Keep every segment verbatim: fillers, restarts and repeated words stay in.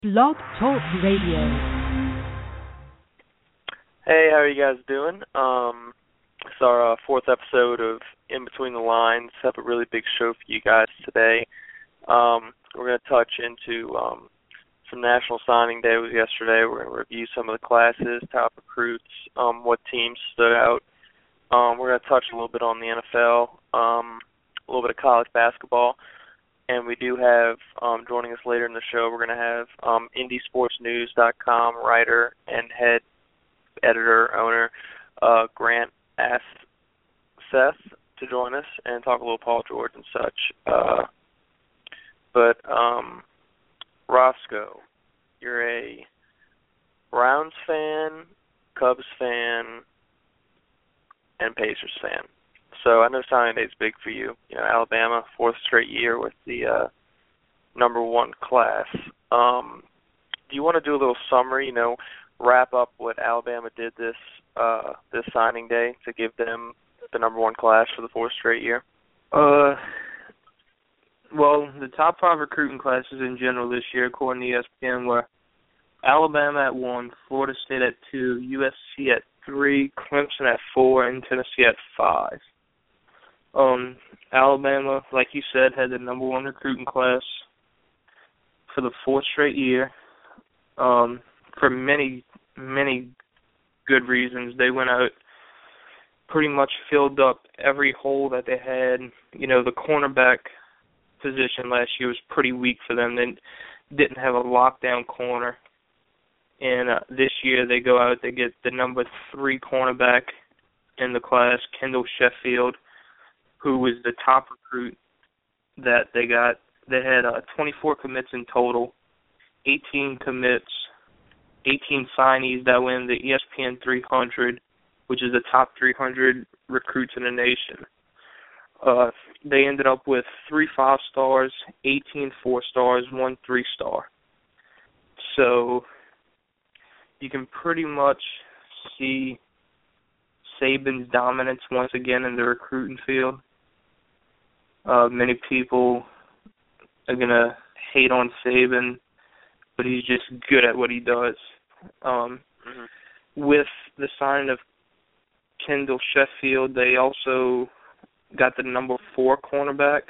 Blog Talk Radio. Hey, how are you guys doing? Um, it's our uh, fourth episode of In Between the Lines. Have a really big show for you guys today. Um, we're going to touch into um, some National Signing Day was yesterday. We're going to review some of the classes, top recruits, um, what teams stood out. Um, we're going to touch a little bit on the N F L, um, a little bit of college basketball. And we do have, um, joining us later in the show, we're going to have um, Indy Sports News dot com writer and head editor, owner, uh, Grant asked Seth to join us and talk a little Paul George and such. Uh, but, um, Roscoe, you're a Browns fan, Cubs fan, and Pacers fan. So I know signing day is big for you. You know, Alabama, fourth straight year with the uh, number one class. Um, do you want to do a little summary? You know, wrap up what Alabama did this uh, this signing day to give them the number one class for the fourth straight year. Uh, well, the top five recruiting classes in general this year, according to E S P N, were Alabama at one, Florida State at two, U S C at three, Clemson at four, and Tennessee at five. Um, Alabama, like you said, had the number one recruiting class for the fourth straight year. Um, for many, many good reasons. They went out, pretty much filled up every hole that they had. You know, the cornerback position last year was pretty weak for them. They didn't have a lockdown corner. And uh, this year they go out, they get the number three cornerback in the class, Kendall Sheffield, who was the top recruit that they got. They had uh, twenty-four commits in total, eighteen commits, eighteen signees that win the E S P N three hundred, which is the top three hundred recruits in the nation. Uh, they ended up with three five-stars, eighteen four-stars, one three-star. So you can pretty much see Saban's dominance once again in the recruiting field. Uh, many people are going to hate on Saban, but he's just good at what he does. Um, mm-hmm. With the signing of Kendall Sheffield, they also got the number four cornerback.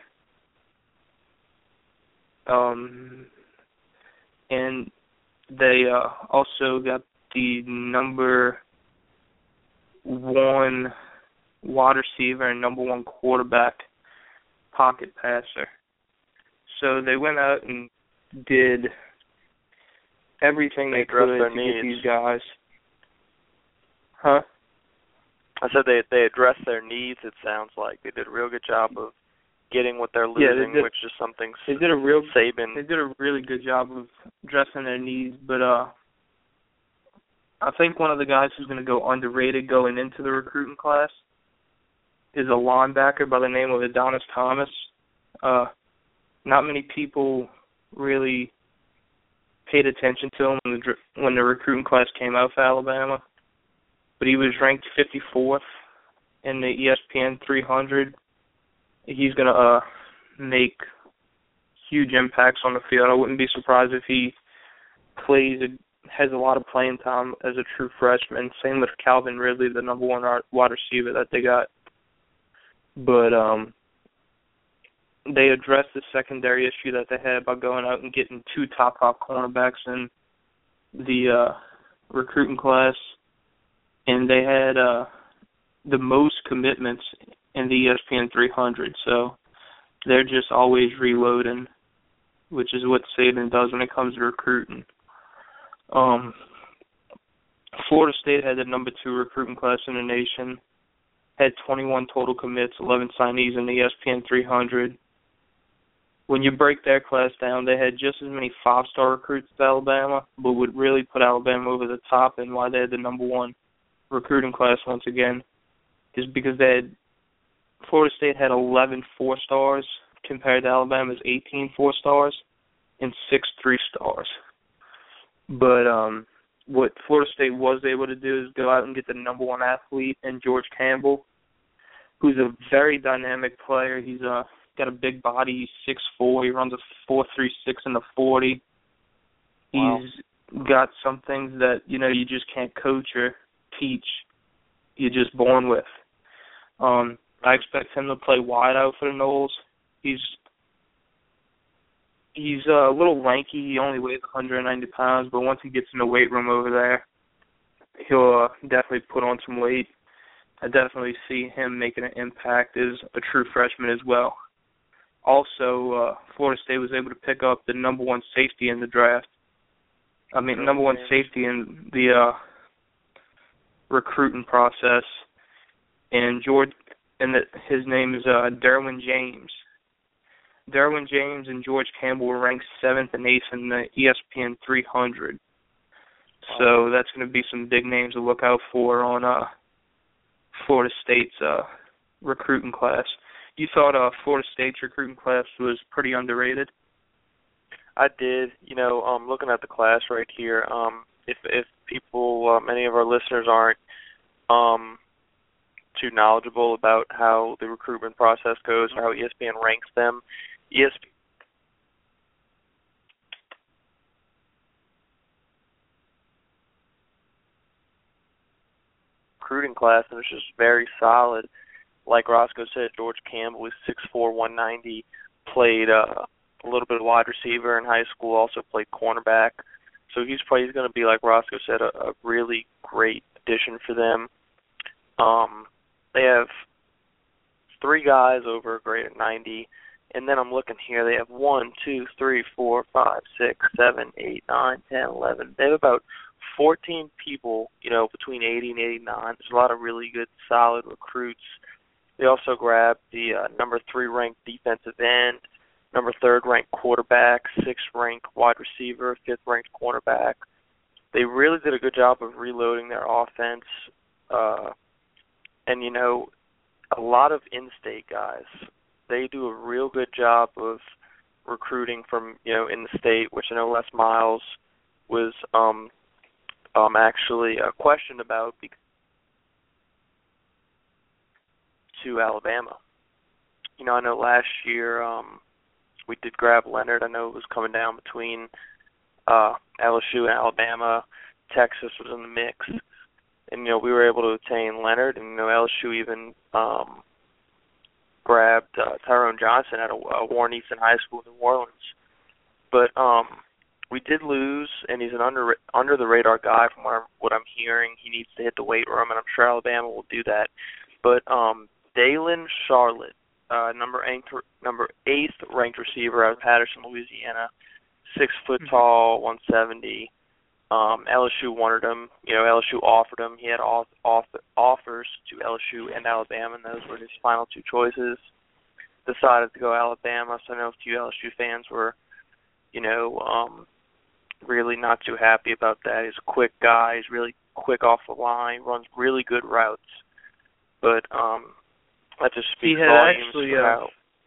Um, and they uh, also got the number one wide receiver and number one quarterback pocket passer. So they went out and did everything they, they could to needs. get these guys. Huh? I said they they addressed their needs, it sounds like. They did a real good job of getting what they're losing, yeah, they did, which is something they did a real Saban. They did a really good job of addressing their needs, but uh, I think one of the guys who's going to go underrated going into the recruiting class is a linebacker by the name of Adonis Thomas. Uh, not many people really paid attention to him when the, when the recruiting class came out for Alabama, but he was ranked fifty-fourth in the E S P N three hundred. He's going to uh, make huge impacts on the field. I wouldn't be surprised if he plays, has a lot of playing time as a true freshman. Same with Calvin Ridley, the number one wide receiver that they got. But um, they addressed the secondary issue that they had by going out and getting two top five cornerbacks in the uh, recruiting class. And they had uh, the most commitments in the E S P N three hundred. So they're just always reloading, which is what Saban does when it comes to recruiting. Um, Florida State had the number two recruiting class in the nation, had twenty-one total commits, eleven signees in the E S P N three hundred. When you break their class down, they had just as many five-star recruits as Alabama, but would really put Alabama over the top, and why they had the number one recruiting class once again is because they had Florida State had eleven four-stars compared to Alabama's eighteen four-stars and six three-stars. But um, what Florida State was able to do is go out and get the number one athlete in George Campbell, who's a very dynamic player. He's uh, got a big body. He's six foot four. He runs a four three six in the forty. Wow. He's got some things that, you know, you just can't coach or teach. You're just born with. Um, I expect him to play wide out for the Noles. He's he's uh, a little lanky. He only weighs one hundred ninety pounds, but once he gets in the weight room over there, he'll uh, definitely put on some weight. I definitely see him making an impact as a true freshman as well. Also, uh, Florida State was able to pick up the number one safety in the draft. I mean, oh, number one man. safety in the uh, recruiting process, and George, and the, his name is uh, Derwin James. Derwin James and George Campbell were ranked seventh and eighth in the E S P N three hundred. Wow. So that's going to be some big names to look out for on uh, Florida State's uh, recruiting class. You thought uh, Florida State's recruiting class was pretty underrated? I did. You know, um, looking at the class right here, um, if if people, uh, many of our listeners aren't um, too knowledgeable about how the recruitment process goes or how E S P N ranks them, E S P N recruiting class, and it's just very solid. Like Roscoe said, George Campbell is six foot four, one ninety, played uh, a little bit of wide receiver in high school, also played cornerback. So he's probably he's going to be, like Roscoe said, a, a really great addition for them. Um, they have three guys over a grade at ninety, and then I'm looking here. They have one, two, three, four, five, six, seven, eight, nine, ten, eleven. They have about fourteen people, you know, between eighty and eighty-nine. There's a lot of really good, solid recruits. They also grabbed the uh, number three ranked defensive end, number third ranked quarterback, sixth ranked wide receiver, fifth ranked cornerback. They really did a good job of reloading their offense. Uh, and, you know, a lot of in-state guys, they do a real good job of recruiting from, you know, in the state, which I know Les Miles was um, um, actually uh, questioned about because to Alabama. You know, I know last year um, we did grab Leonard. I know it was coming down between uh, L S U and Alabama. Texas was in the mix. And, you know, we were able to obtain Leonard, and, you know, L S U even um, grabbed uh, Tyrone Johnson at a, a Warren Easton High School in New Orleans. But um, we did lose, and he's an under under the radar guy from what I'm, what I'm hearing. He needs to hit the weight room, and I'm sure Alabama will do that. But um, Dalen Charlotte, uh, number eight, number eighth ranked receiver out of Patterson, Louisiana, six foot tall, one seventy. Um, L S U wanted him. You know, L S U offered him. He had off, off, offers to L S U and Alabama, and those were his final two choices. Decided to go Alabama, so I know a few L S U fans were, you know, um, really not too happy about that. He's a quick guy. He's really quick off the line, runs really good routes. But um, that just speaks he had volumes actually, for uh, how.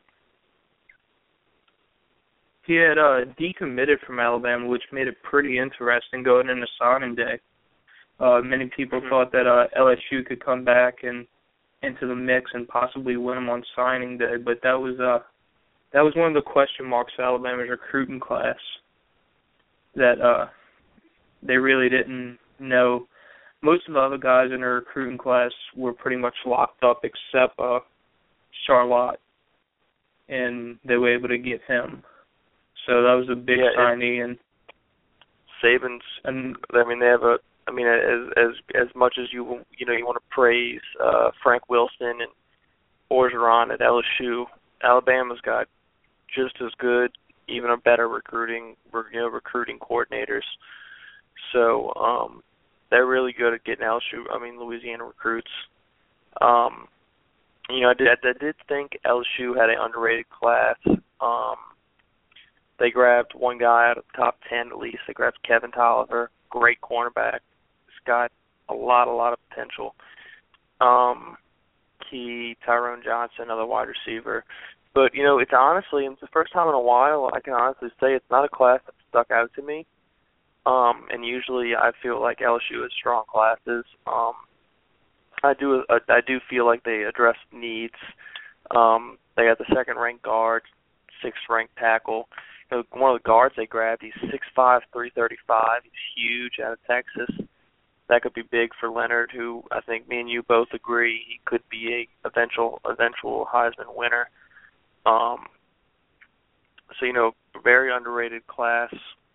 He had uh, decommitted from Alabama, which made it pretty interesting going into signing day. Uh, many people mm-hmm. thought that uh, L S U could come back and into the mix and possibly win him on signing day, but that was uh, that was one of the question marks for Alabama's recruiting class that uh, they really didn't know. Most of the other guys in the recruiting class were pretty much locked up except uh, Charlotte, and they were able to get him. So that was a big yeah, signing. And Saban's, and I mean, they have a, I mean, as as as much as you you know you want to praise uh, Frank Wilson and Orgeron at L S U, Alabama's got just as good, even a better recruiting, you know, recruiting coordinators. So um, they're really good at getting L S U, I mean, Louisiana recruits. Um, you know, I did I did think L S U had an underrated class. Um, They grabbed one guy out of the top ten at least. They grabbed Kevin Tolliver, great cornerback. He's got a lot, a lot of potential. Um, Key, Tyrone Johnson, another wide receiver. But, you know, it's honestly, it's the first time in a while I can honestly say it's not a class that stuck out to me. Um, and usually I feel like L S U has strong classes. Um, I do uh, I do feel like they address needs. Um, they got the second-ranked guard, sixth-ranked tackle. you know, one of the guards they grabbed, he's six five, three thirty-five. He's huge out of Texas. That could be big for Leonard, who I think me and you both agree he could be a eventual eventual Heisman winner. Um, so, you know, very underrated class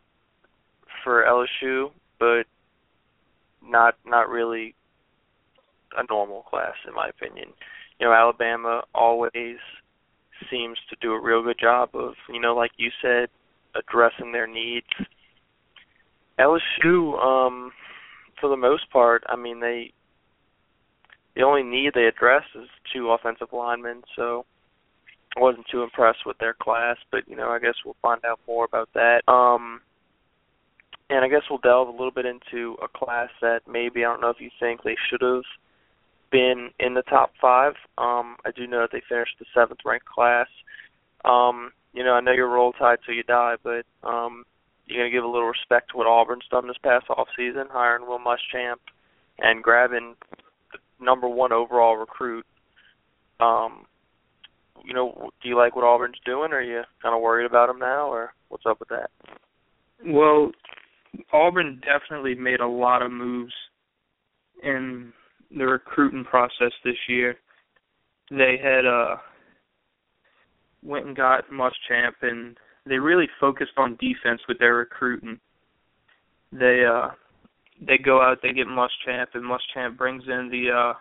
for L S U, but not not really a normal class in my opinion. You know, Alabama always seems to do a real good job of, you know, like you said, addressing their needs. L S U, um, for the most part, I mean, they the only need they address is two offensive linemen, so I wasn't too impressed with their class, but, you know, I guess we'll find out more about that. Um, and I guess we'll delve a little bit into a class that maybe, I don't know if you think they should have been in the top five. Um, I do know that they finished the seventh ranked class. Um, you know, I know you're Roll Tide till you die, but um, you're going to give a little respect to what Auburn's done this past offseason, hiring Will Muschamp and grabbing the number one overall recruit. Um, you know, do you like what Auburn's doing, or are you kind of worried about them now, or what's up with that? Well, Auburn definitely made a lot of moves in the recruiting process this year. They had uh, went and got Muschamp, and they really focused on defense with their recruiting. They uh, they go out, they get Muschamp, and Muschamp brings in the uh,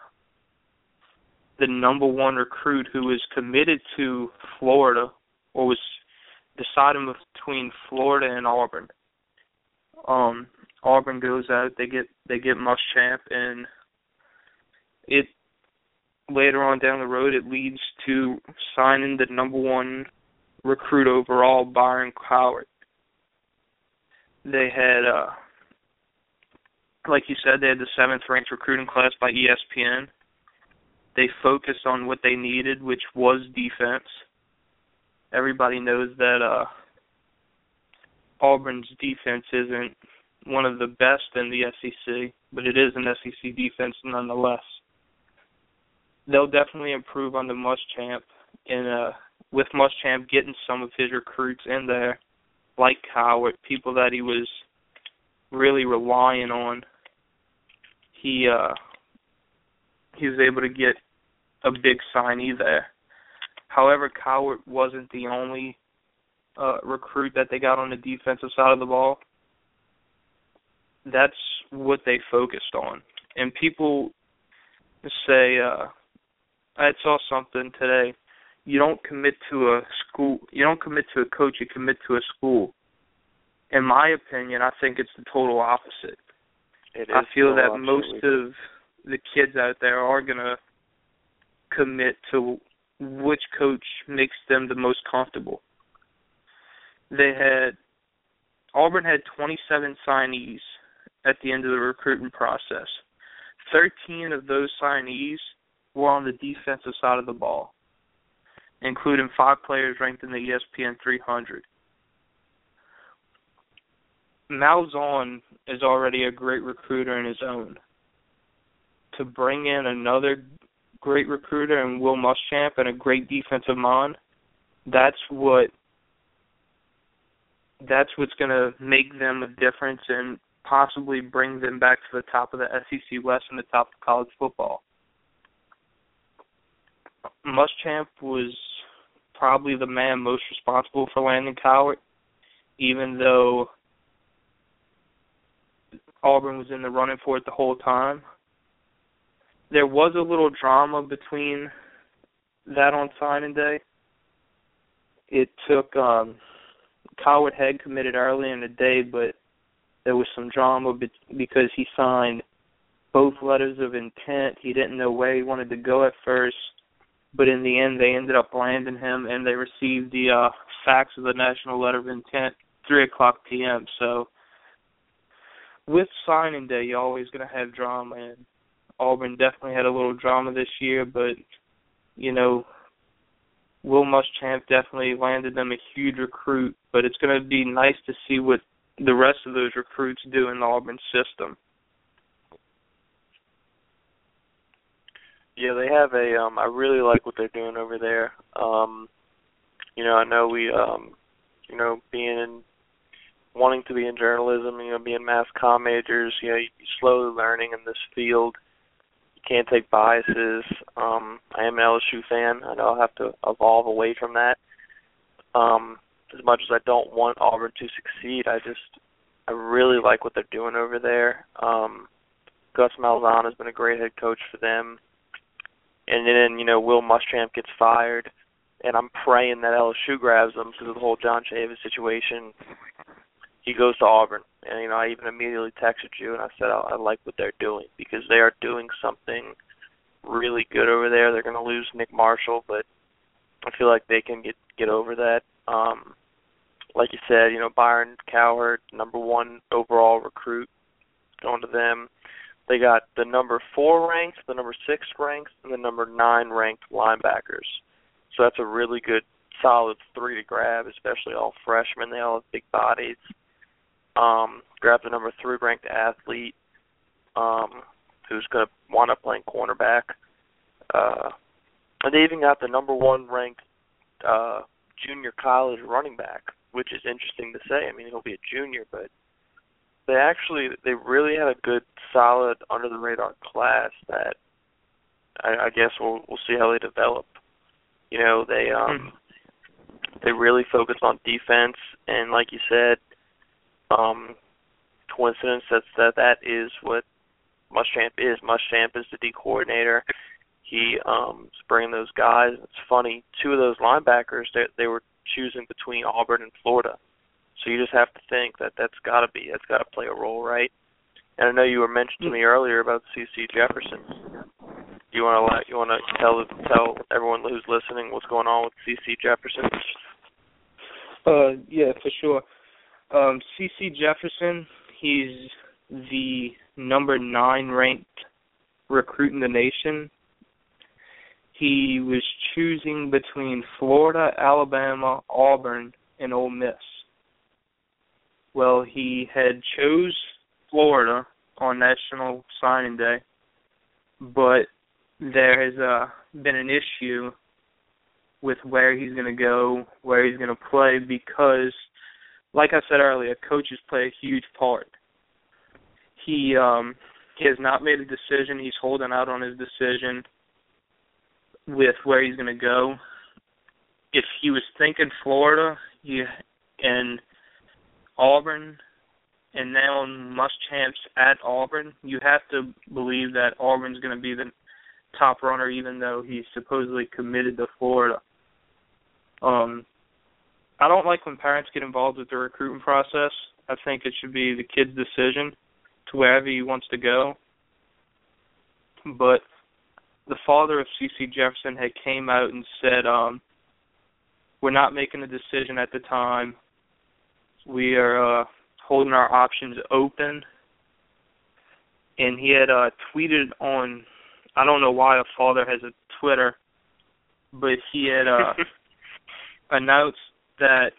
the number one recruit who is committed to Florida, or was deciding between Florida and Auburn. Um, Auburn goes out, they get they get Muschamp, and it later on down the road it leads to signing the number one recruit overall, Byron Cowart. They had, uh, like you said, they had the seventh ranked recruiting class by E S P N. They focused on what they needed, which was defense. Everybody knows that uh, Auburn's defense isn't one of the best in the S E C, but it is an S E C defense nonetheless. They'll definitely improve on the Muschamp, and uh, with Muschamp getting some of his recruits in there, like Cowart, people that he was really relying on, he uh, he was able to get a big signee there. However, Cowart wasn't the only uh, recruit that they got on the defensive side of the ball. That's what they focused on. And people say, uh, I saw something today, you don't commit to a school, you don't commit to a coach, you commit to a school. In my opinion, I think it's the total opposite. It is I feel that absolutely. most of the kids out there are going to commit to which coach makes them the most comfortable. They had, Auburn had twenty-seven signees at the end of the recruiting process. thirteen of those signees were on the defensive side of the ball, including five players ranked in the E S P N three hundred. Malzahn is already a great recruiter in his own. To bring in another great recruiter and Will Muschamp and a great defensive mind, that's what that's what's going to make them a difference and possibly bring them back to the top of the S E C West and the top of college football. Muschamp was probably the man most responsible for landing Cowart, even though Auburn was in the running for it the whole time. There was a little drama between that on signing day. It took um, Cowart had committed early in the day, but there was some drama because he signed both letters of intent. He didn't know where he wanted to go at first, but in the end they ended up landing him, and they received the uh, fax of the national letter of intent three o'clock p.m. So with signing day, you're always going to have drama, and Auburn definitely had a little drama this year, but, you know, Will Muschamp definitely landed them a huge recruit, but it's going to be nice to see what the rest of those recruits do in the Auburn system. Yeah, they have a, um, I really like what they're doing over there. Um, you know, I know we um, you know, being in, wanting to be in journalism, you know, being mass comm majors, you know, you're slowly learning in this field. You can't take biases. Um, I am an L S U fan. I know I'll have to evolve away from that. Um, as much as I don't want Auburn to succeed, I just, I really like what they're doing over there. Um, Gus Malzahn has been a great head coach for them. And then, you know, Will Muschamp gets fired, and I'm praying that L S U grabs him because of the whole John Chavis situation. He goes to Auburn. And, you know, I even immediately texted you, and I said I, I like what they're doing because they are doing something really good over there. They're going to lose Nick Marshall, but I feel like they can get, get over that. Um, like you said, you know, Byron Cowherd, number one overall recruit, going to them. They got the number four ranked, the number six ranked, and the number nine ranked linebackers. So that's a really good, solid three to grab, especially all freshmen. They all have big bodies. Um, grab the number three ranked athlete, um, who's going to wind up playing cornerback. Uh, and they even got the number one ranked uh, junior college running back, which is interesting to say. I mean, he'll be a junior, but they actually, they really had a good, solid, under-the-radar class that I, I guess we'll we'll see how they develop. You know, they um they really focused on defense, and like you said, um, coincidence that that that is what Muschamp is. Muschamp is the D coordinator. He um is bringing those guys. It's funny, two of those linebackers, they they were choosing between Auburn and Florida. So you just have to think that that's got to be, that's got to play a role, right? And I know you were mentioning to me earlier about C C Jefferson. You want to let, you want to tell tell everyone who's listening what's going on with C C Jefferson? Uh, yeah, for sure. Um, C C Jefferson, he's the number nine ranked recruit in the nation. He was choosing between Florida, Alabama, Auburn, and Ole Miss. Well, he had chose Florida on National Signing Day, but there has uh, been an issue with where he's going to go, where he's going to play, because, like I said earlier, coaches play a huge part. He um, he has not made a decision. He's holding out on his decision with where he's going to go. If he was thinking Florida you, and Auburn, and now Muschamp's at Auburn, you have to believe that Auburn's going to be the top runner, even though he's supposedly committed to Florida. Um, I don't like when parents get involved with the recruiting process. I think it should be the kid's decision to wherever he wants to go. But the father of C C Jefferson had came out and said, um, we're not making a decision at the time. We are uh, holding our options open. And he had uh, tweeted on, I don't know why a father has a Twitter, but he had uh, announced that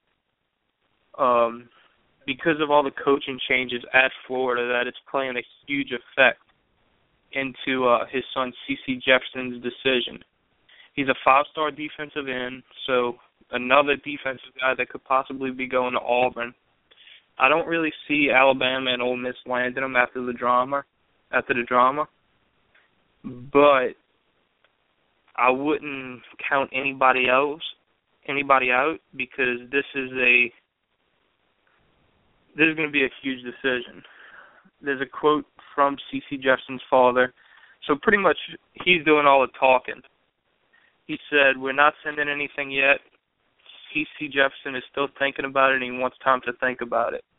um, because of all the coaching changes at Florida, that it's playing a huge effect into uh, his son C C Jefferson's decision. He's a five-star defensive end, so another defensive guy that could possibly be going to Auburn. I don't really see Alabama and Ole Miss landing him after the drama, after the drama, but I wouldn't count anybody else, anybody out, because this is a this is going to be a huge decision. There's a quote from C C Jefferson's father, so pretty much he's doing all the talking. He said, we're not sending anything yet. C C Jefferson is still thinking about it, and he wants time to think about it.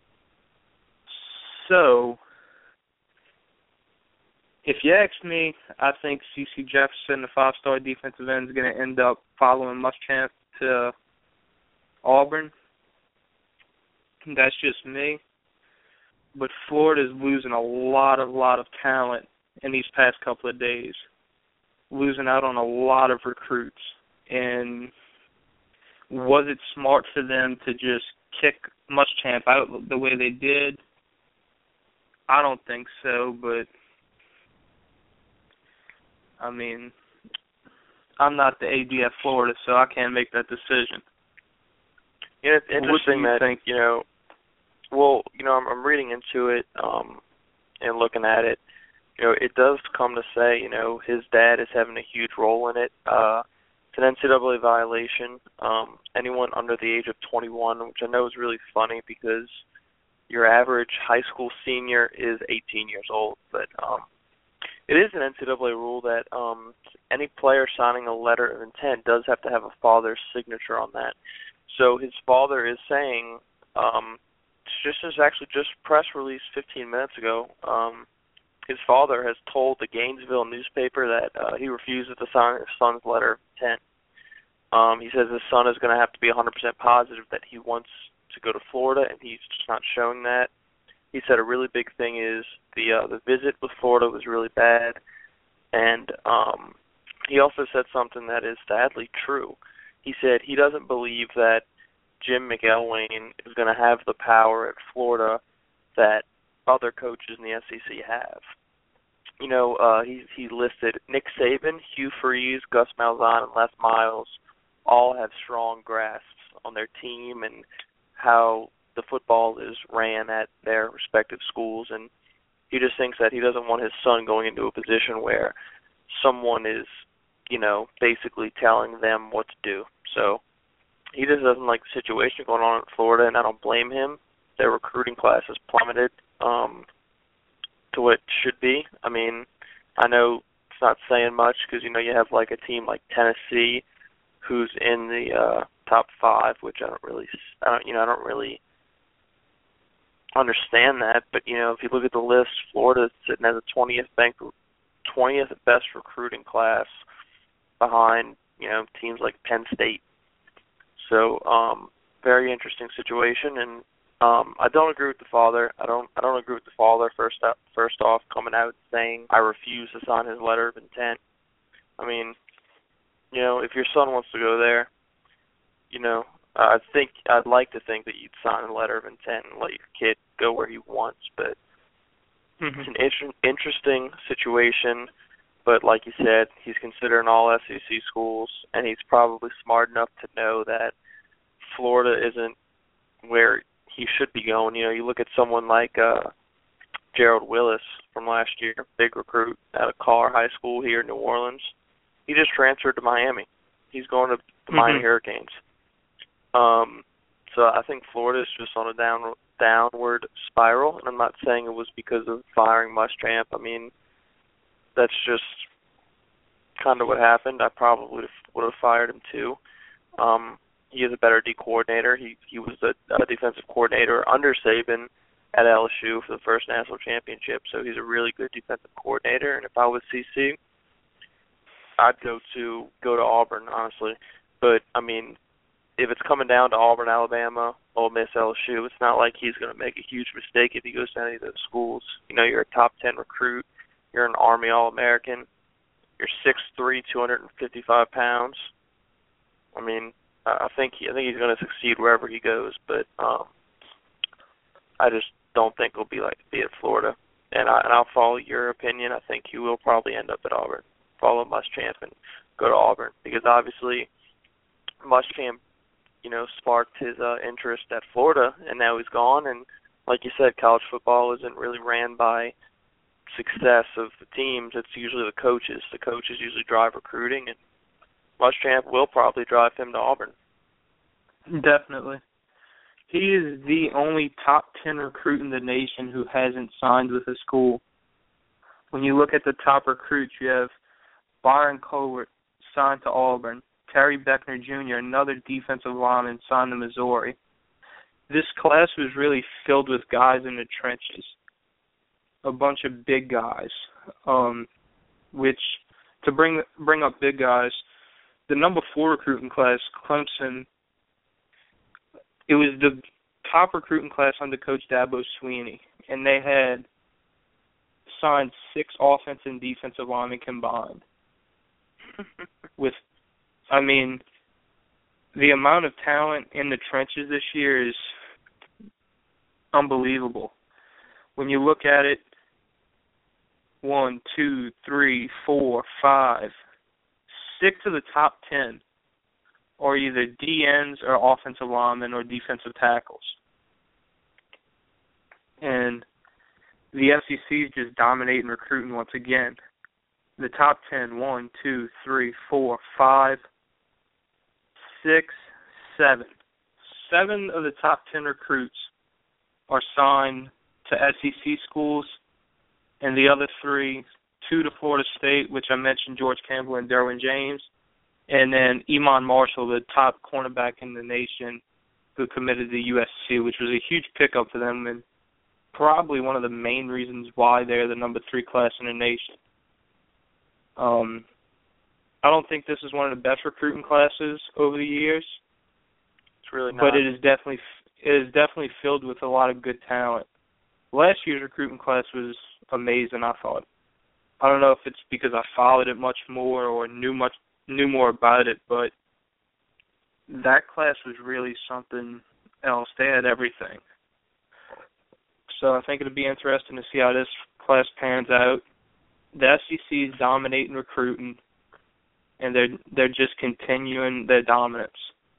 So, if you ask me, I think C C Jefferson, the five-star defensive end, is going to end up following Muschamp to Auburn. That's just me. But Florida's losing a lot, of lot of talent in these past couple of days, losing out on a lot of recruits. And was it smart for them to just kick Muschamp out the way they did? I don't think so, but I mean, I'm not the A D at Florida, so I can't make that decision. You know, it's interesting what do you that, think? you know, well, you know, I'm, I'm reading into it um, and looking at it. You know, it does come to say, you know, his dad is having a huge role in it. Uh, it's an N C double A violation. Um, anyone under the age of twenty-one, which I know is really funny because your average high school senior is eighteen years old. But um, it is an N C double A rule that um, any player signing a letter of intent does have to have a father's signature on that. So his father is saying, um, this is actually just press release fifteen minutes ago, um, his father has told the Gainesville newspaper that uh, he refuses to sign his son's letter of intent. Um, he says his son is going to have to be one hundred percent positive that he wants to go to Florida, and he's just not showing that. He said a really big thing is the uh, the visit with Florida was really bad, and um, he also said something that is sadly true. He said he doesn't believe that Jim McElwain is going to have the power at Florida that other coaches in the S E C have. You know, uh, he he listed Nick Saban, Hugh Freeze, Gus Malzahn, and Les Miles all have strong grasps on their team and how the football is ran at their respective schools, and he just thinks that he doesn't want his son going into a position where someone is, you know, basically telling them what to do. So he just doesn't like the situation going on in Florida, and I don't blame him. Their recruiting class has plummeted um, to what it should be. I mean, I know it's not saying much because, you know, you have like a team like Tennessee who's in the uh, top five, which I don't really, I don't, you know, I don't really understand that. But, you know, if you look at the list, Florida's sitting as a twentieth bank, twentieth best recruiting class behind, you know, teams like Penn State. So, um, very interesting situation, and um, I don't agree with the father. I don't. I don't agree with the father. First, up, first off, coming out saying I refuse to sign his letter of intent. I mean, you know, if your son wants to go there, you know, I think I'd like to think that you'd sign a letter of intent and let your kid go where he wants. But mm-hmm. it's an inter- interesting situation. But like you said, he's considering all S E C schools, and he's probably smart enough to know that Florida isn't where he should be going. You know, you look at someone like uh, Gerald Willis from last year, big recruit out of Carr High School here in New Orleans. He just transferred to Miami. He's going to the mm-hmm. Miami Hurricanes. Um, so I think Florida is just on a down downward spiral, and I'm not saying it was because of firing Muschamp. I mean, that's just kind of what happened. I probably would have fired him too. Um, he is a better D coordinator. He he was a, a defensive coordinator under Saban at L S U for the first national championship. So he's a really good defensive coordinator. And if I was C C, I'd go to go to Auburn, honestly. But I mean, if it's coming down to Auburn, Alabama, Ole Miss, L S U, it's not like he's going to make a huge mistake if he goes to any of those schools. You know, you're a top ten recruit. You're an Army All-American. You're six three, two hundred fifty-five pounds. I mean, I think he, I think he's going to succeed wherever he goes, but um, I just don't think it'll be like be at Florida. And, I, and I'll follow your opinion. I think he will probably end up at Auburn. Follow Muschamp and go to Auburn because obviously Muschamp, you know, sparked his uh, interest at Florida, and now he's gone. And like you said, college football isn't really ran by success of the teams. It's usually the coaches. The coaches usually drive recruiting, and Muschamp will probably drive him to Auburn. Definitely. He is the only top ten recruit in the nation who hasn't signed with a school. When you look at the top recruits, you have Byron Covert signed to Auburn, Terry Beckner Junior, another defensive lineman, signed to Missouri. This class was really filled with guys in the trenches, a bunch of big guys, um, which, to bring bring up big guys, the number four recruiting class, Clemson, it was the top recruiting class under Coach Dabo Swinney, and they had signed six offensive and defensive linemen combined. With, I mean, the amount of talent in the trenches this year is unbelievable. When you look at it, one, two, three, four, five, six of the top ten are either D Ns or offensive linemen or defensive tackles. And the S E C is just dominating recruiting once again. The top ten, one, two, three, four, five, six, seven. Seven of the top ten recruits are signed to S E C schools, and the other three, two to Florida State, which I mentioned, George Campbell and Derwin James, and then Iman Marshall, the top cornerback in the nation, who committed to U S C, which was a huge pickup for them and probably one of the main reasons why they're the number three class in the nation. Um, I don't think this is one of the best recruiting classes over the years. It's really not. But it is definitely it is definitely filled with a lot of good talent. Last year's recruiting class was amazing, I thought. I don't know if it's because I followed it much more or knew much knew more about it, but that class was really something else. They had everything. So I think it'll be interesting to see how this class pans out. The S E C is dominating recruiting, and they're they're just continuing their dominance.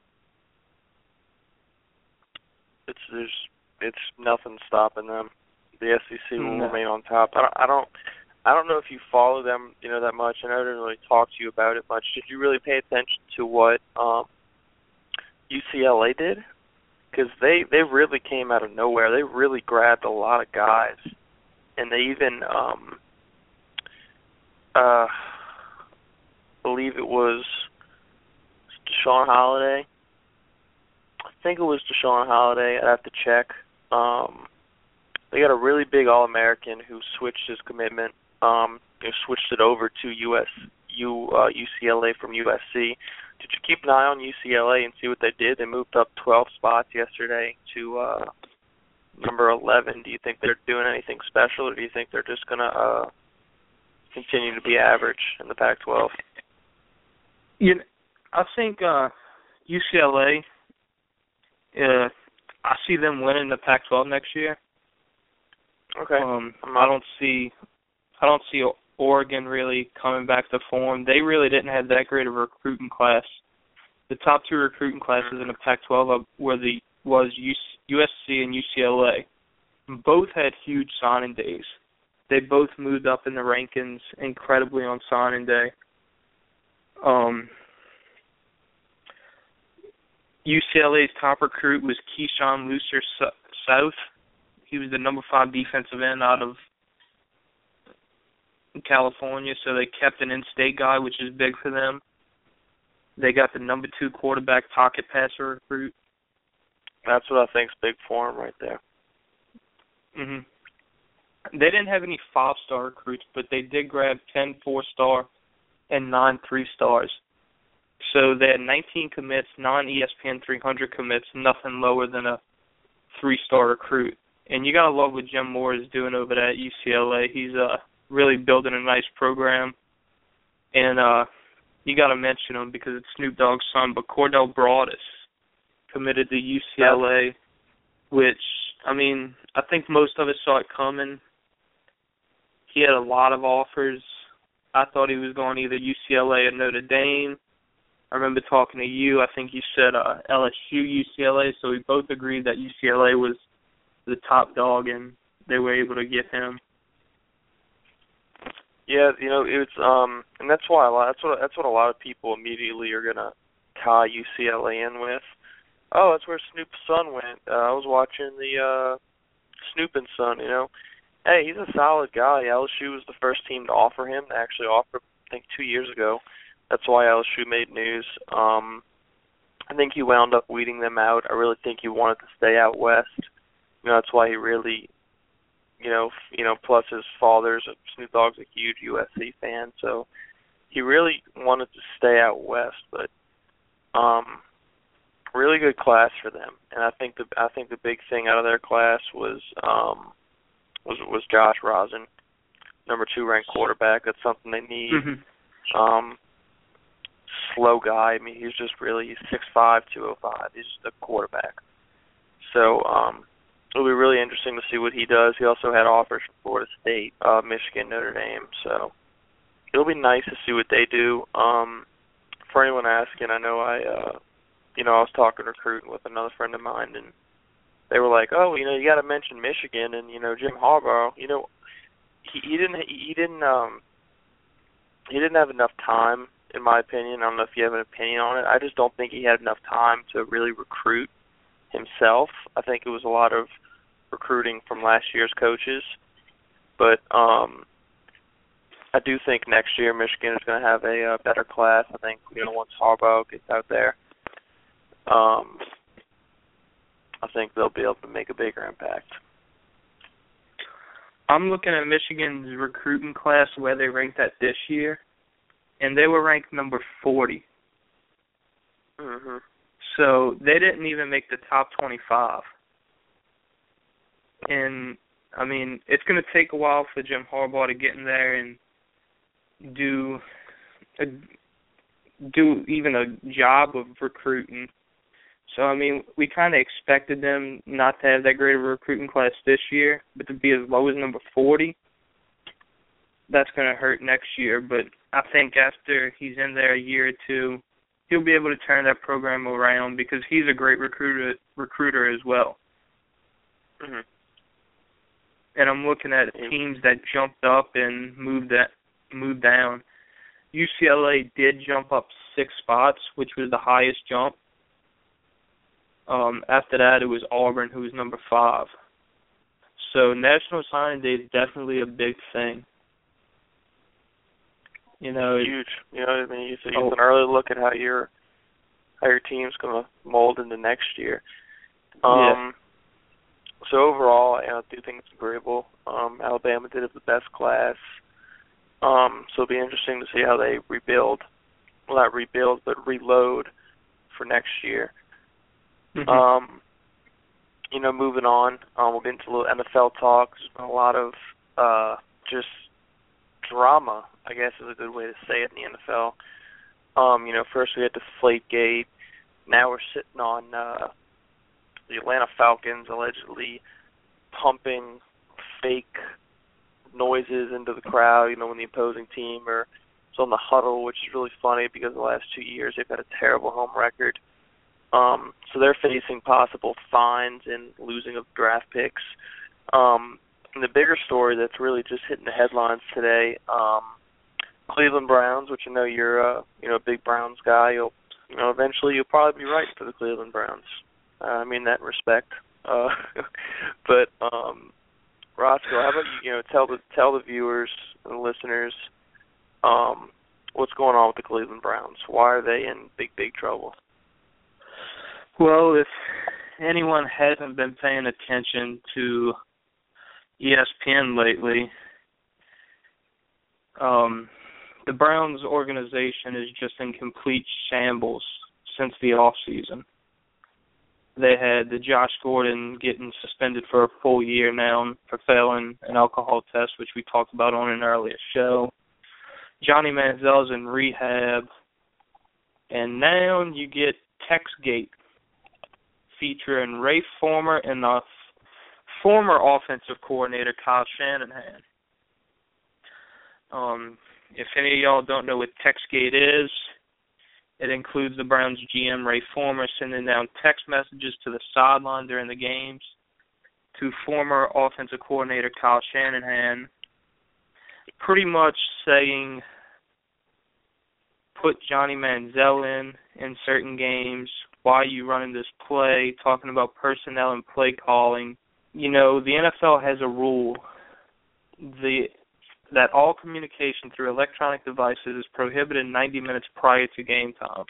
It's there's it's nothing stopping them. The S E C will No. remain on top. I don't, I don't I don't know if you follow them, you know, that much. I know I didn't really talk to you about it much. Did you really pay attention to what um, U C L A did? Because they they really came out of nowhere. They really grabbed a lot of guys, and they even um, uh, believe it was Deshaun Holiday. I think it was Deshaun Holiday. I'd have to check. Um, they got a really big All-American who switched his commitment. Um, you know, switched it over to U S U uh, U C L A from U S C. Did you keep an eye on U C L A and see what they did? They moved up twelve spots yesterday to uh, number eleven. Do you think they're doing anything special, or do you think they're just going to uh, continue to be average in the Pac twelve? You know, I think uh, U C L A, uh, I see them winning the Pac twelve next year. Okay. Um, I don't see, I don't see Oregon really coming back to form. They really didn't have that great of a recruiting class. The top two recruiting classes in the Pac twelve were the was U S C and U C L A. Both had huge signing days. They both moved up in the rankings incredibly on signing day. Um, U C L A's top recruit was Keyshawn Lucer South. He was the number five defensive end out of California, so they kept an in-state guy, which is big for them. They got the number two quarterback pocket passer recruit. That's what I think's big for him right there. Mhm. They didn't have any five-star recruits, but they did grab ten four-star and nine three-stars. So they had nineteen commits, nine E S P N three hundred commits, nothing lower than a three-star recruit. And you got to love what Jim Moore is doing over there at U C L A. He's uh, really building a nice program. And uh, you got to mention him because it's Snoop Dogg's son, but Cordell Broadus committed to U C L A, which, I mean, I think most of us saw it coming. He had a lot of offers. I thought he was going either U C L A or Notre Dame. I remember talking to you. I think you said uh, L S U, U C L A, so we both agreed that U C L A was the top dog, and they were able to get him. Yeah, you know, it's um, and that's why a lot. That's what that's what a lot of people immediately are gonna tie U C L A in with. Oh, that's where Snoop's son went. Uh, I was watching the uh, Snoop and Son. You know, hey, he's a solid guy. L S U was the first team to offer him. They actually offered, I think, two years ago. That's why L S U made news. Um, I think he wound up weeding them out. I really think he wanted to stay out west. You know, that's why he really, you know, f- you know. Plus, his father's Snoop Dogg's a huge U S C fan, so he really wanted to stay out west. But um, really good class for them, and I think the I think the big thing out of their class was um, was was Josh Rosen, number two ranked quarterback. That's something they need. Mm-hmm. Um, slow guy. I mean, he's just really he's six five, two oh five. He's just a quarterback. So um, it'll be really interesting to see what he does. He also had offers from Florida State, uh, Michigan, Notre Dame. So it'll be nice to see what they do. Um, for anyone asking, I know I uh, you know, I was talking recruiting with another friend of mine, and they were like, "Oh, you know, you got to mention Michigan and you know Jim Harbaugh. You know, he, he didn't he didn't um he didn't have enough time, in my opinion. I don't know if you have an opinion on it. I just don't think he had enough time to really recruit himself. I think it was a lot of recruiting from last year's coaches, but um, I do think next year Michigan is going to have a uh, better class. I think you know once Harbaugh gets out there, um, I think they'll be able to make a bigger impact. I'm looking at Michigan's recruiting class where they ranked at this year, and they were ranked number forty. Mm-hmm. So they didn't even make the top twenty-five. And, I mean, it's going to take a while for Jim Harbaugh to get in there and do a, do even a job of recruiting. So, I mean, we kind of expected them not to have that great of a recruiting class this year, but to be as low as number forty, that's going to hurt next year. But I think after he's in there a year or two, he'll be able to turn that program around because he's a great recruiter recruiter as well. Mm-hmm. And I'm looking at teams that jumped up and moved that moved down. U C L A did jump up six spots, which was the highest jump. Um, after that, it was Auburn, who was number five. So National Signing Day is definitely a big thing. You know, huge. You know, I mean, it's, it's oh, an early look at how your how your team's going to mold into next year. Um, yeah. So overall, I do think it's agreeable. Um, Alabama did have the best class. Um, so it'll be interesting to see how they rebuild. Well, not rebuild, but reload for next year. Mm-hmm. Um, you know, moving on, um, we'll get into a little N F L talk. There's been a lot of uh, just drama, I guess is a good way to say it in the N F L. Um, you know, first we had Deflategate. Now we're sitting on uh, the Atlanta Falcons allegedly pumping fake noises into the crowd, you know, when the opposing team or is on the huddle, which is really funny because the last two years they've had a terrible home record. Um, so they're facing possible fines and losing of draft picks. Um, and the bigger story that's really just hitting the headlines today, um, Cleveland Browns, which I know you're uh, you know a big Browns guy. You'll you know eventually you'll probably be right for the Cleveland Browns. Uh, I mean that in respect. Uh, but um, Roscoe, how about you? You know, tell the tell the viewers and the listeners um, what's going on with the Cleveland Browns. Why are they in big big trouble? Well, if anyone hasn't been paying attention to E S P N lately, um, the Browns organization is just in complete shambles since the off season. They had the Josh Gordon getting suspended for a full year now for failing an alcohol test, which we talked about on an earlier show. Johnny Manziel's in rehab. And now you get Texgate, featuring Ray Former and the former offensive coordinator, Kyle Shanahan. Um, if any of y'all don't know what Texgate is, it includes the Browns G M, Ray Former, sending down text messages to the sideline during the games to former offensive coordinator Kyle Shanahan, pretty much saying, put Johnny Manziel in in certain games. Why are you running this play? Talking about personnel and play calling. You know, the N F L has a rule the, that all communication through electronic devices is prohibited ninety minutes prior to game time.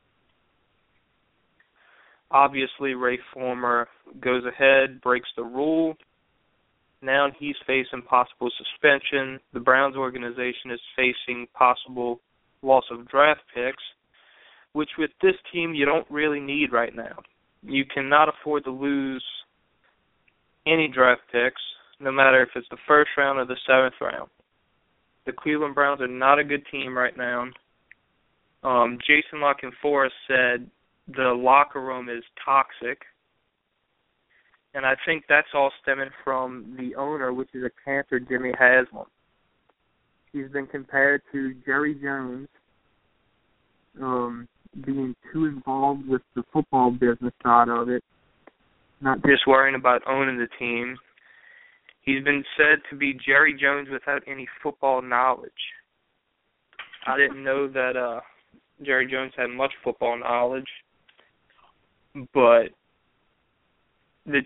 Obviously, Ray Former goes ahead, breaks the rule. Now he's facing possible suspension. The Browns organization is facing possible loss of draft picks, which with this team you don't really need right now. You cannot afford to lose any draft picks, no matter if it's the first round or the seventh round. The Cleveland Browns are not a good team right now. Um, Jason La Canfora said the locker room is toxic, and I think that's all stemming from the owner, which is a cancer, Jimmy Haslam. He's been compared to Jerry Jones. Um, being too involved with the football business side of it, not just worrying about owning the team. He's been said to be Jerry Jones without any football knowledge. I didn't know that uh, Jerry Jones had much football knowledge, but the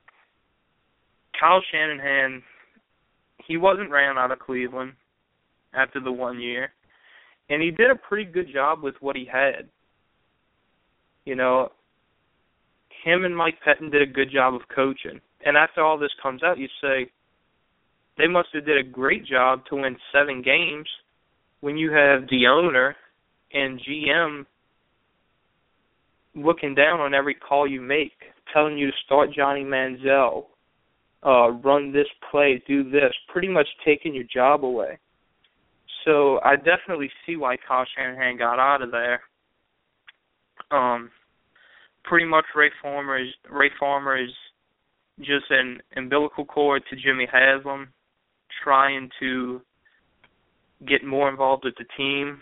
Kyle Shanahan, he wasn't ran out of Cleveland after the one year, and he did a pretty good job with what he had. You know, him and Mike Pettin did a good job of coaching. And after all this comes out, you say, they must have did a great job to win seven games when you have the owner and G M looking down on every call you make, telling you to start Johnny Manziel, uh, run this play, do this, pretty much taking your job away. So I definitely see why Kyle Shanahan got out of there. Um, pretty much Ray Farmer is Ray Farmer is just an umbilical cord to Jimmy Haslam, trying to get more involved with the team.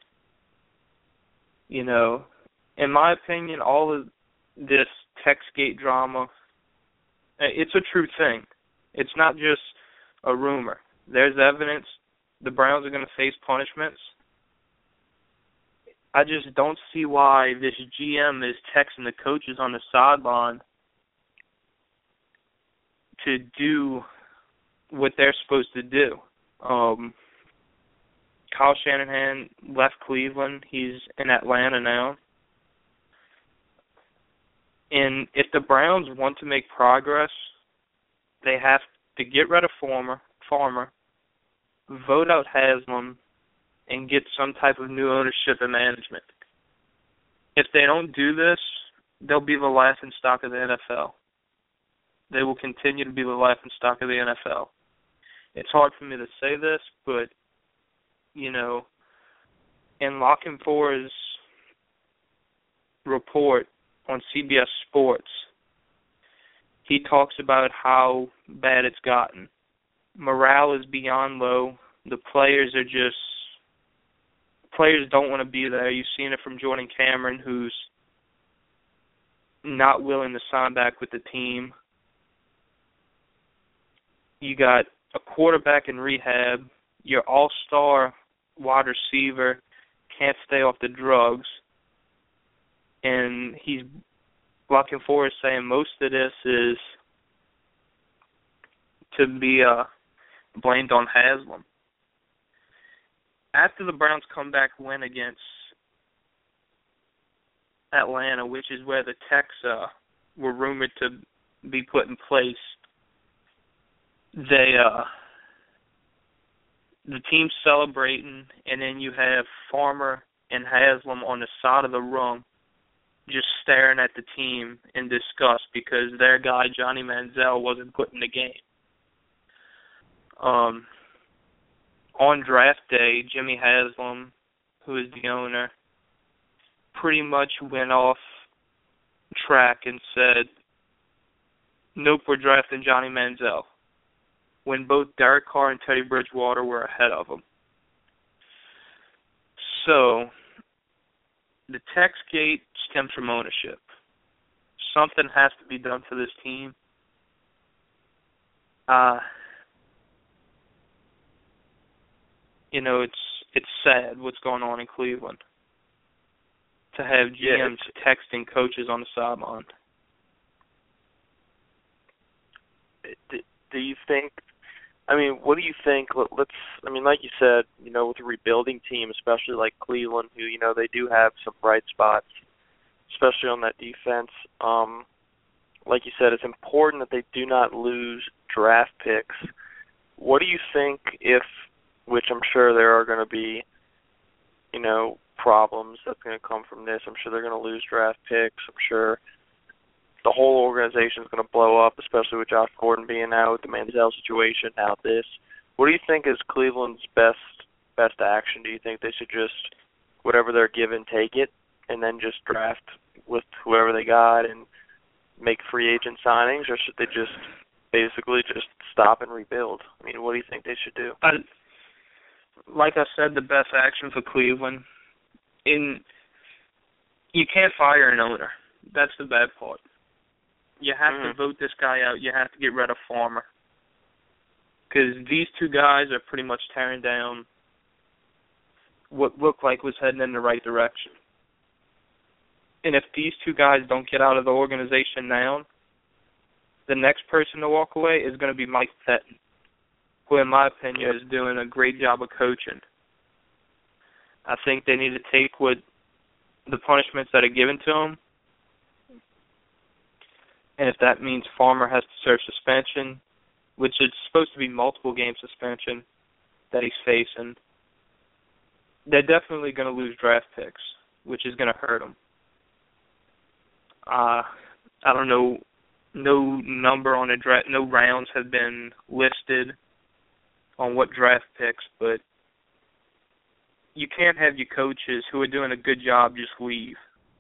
You know, in my opinion, all of this Textgate drama, it's a true thing. It's not just a rumor. There's evidence. The Browns are going to face punishments. I just don't see why this G M is texting the coaches on the sideline to do what they're supposed to do. Um, Kyle Shanahan left Cleveland. He's in Atlanta now. And if the Browns want to make progress, they have to get rid of Farmer, Farmer, vote out Haslam, and get some type of new ownership and management. If they don't do this, they'll be the laughing stock of the N F L. They will continue to be the laughing stock of the N F L. It's hard for me to say this, but, you know, in La Canfora's report on C B S Sports, he talks about how bad it's gotten. Morale is beyond low. The players are just, players don't want to be there. You've seen it from Jordan Cameron, who's not willing to sign back with the team. You got a quarterback in rehab. Your all-star wide receiver can't stay off the drugs. And he's looking forward to saying most of this is to be uh, blamed on Haslam. After the Browns comeback win against Atlanta, which is where the techs uh, were rumored to be put in place, they uh, the team's celebrating, and then you have Farmer and Haslam on the side of the room just staring at the team in disgust because their guy, Johnny Manziel, wasn't put in the game. Um, on draft day, Jimmy Haslam, who is the owner, pretty much went off track and said, nope, we're drafting Johnny Manziel, when both Derek Carr and Teddy Bridgewater were ahead of him. So, the Textgate stems from ownership. Something has to be done for this team. Uh, you know, it's it's sad what's going on in Cleveland. To have G Ms yeah, texting coaches on the sideline. Do, do you think? I mean, what do you think? Let's. I mean, like you said, you know, with a rebuilding team, especially like Cleveland, who you know they do have some bright spots, especially on that defense. Um, like you said, it's important that they do not lose draft picks. What do you think if, which I'm sure there are going to be, you know, problems that's going to come from this. I'm sure they're going to lose draft picks. I'm sure the whole organization is going to blow up, especially with Josh Gordon being out, the Manziel situation, now this. What do you think is Cleveland's best best action? Do you think they should just, whatever they're given, take it, and then just draft with whoever they got and make free agent signings, or should they just basically just stop and rebuild? I mean, what do you think they should do? I, like I said, the best action for Cleveland, in you can't fire an owner. That's the bad part. You have mm-hmm. to vote this guy out. You have to get rid of Farmer. Because these two guys are pretty much tearing down what looked like was heading in the right direction. And if these two guys don't get out of the organization now, the next person to walk away is going to be Mike Pettine, who, in my opinion, is doing a great job of coaching. I think they need to take what the punishments that are given to him, and if that means Farmer has to serve suspension, which is supposed to be multiple game suspension that he's facing, they're definitely going to lose draft picks, which is going to hurt them. Uh, I don't know, no number on a draft, no rounds have been listed on what draft picks, but you can't have your coaches who are doing a good job just leave.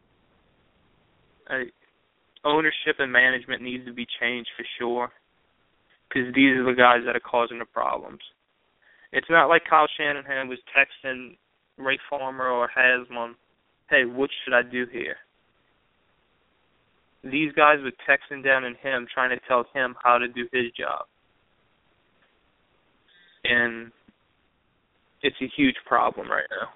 Uh, ownership and management needs to be changed for sure, because these are the guys that are causing the problems. It's not like Kyle Shanahan was texting Ray Farmer or Haslam, hey, what should I do here? These guys were texting down at him, trying to tell him how to do his job. And it's a huge problem right now.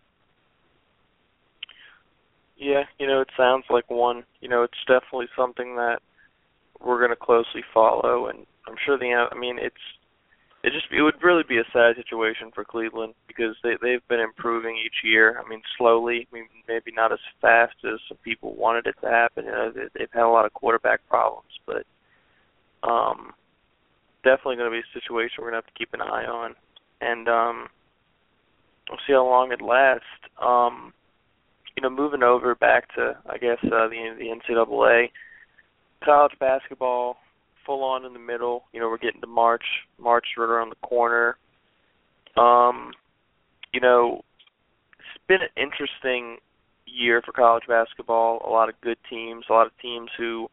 Yeah, you know, it sounds like one. You know, it's definitely something that we're going to closely follow, and I'm sure the. I mean, it's it just it would really be a sad situation for Cleveland because they they've been improving each year. I mean, slowly. I mean, maybe not as fast as some people wanted it to happen. You know, they, they've had a lot of quarterback problems, but um, definitely going to be a situation we're going to have to keep an eye on, and um, we'll see how long it lasts. Um, you know, moving over back to I guess uh, the the N C double A, college basketball. Full on in the middle. You know, we're getting to March. March right around the corner. Um, you know, it's been an interesting year for college basketball. A lot of good teams. A lot of teams who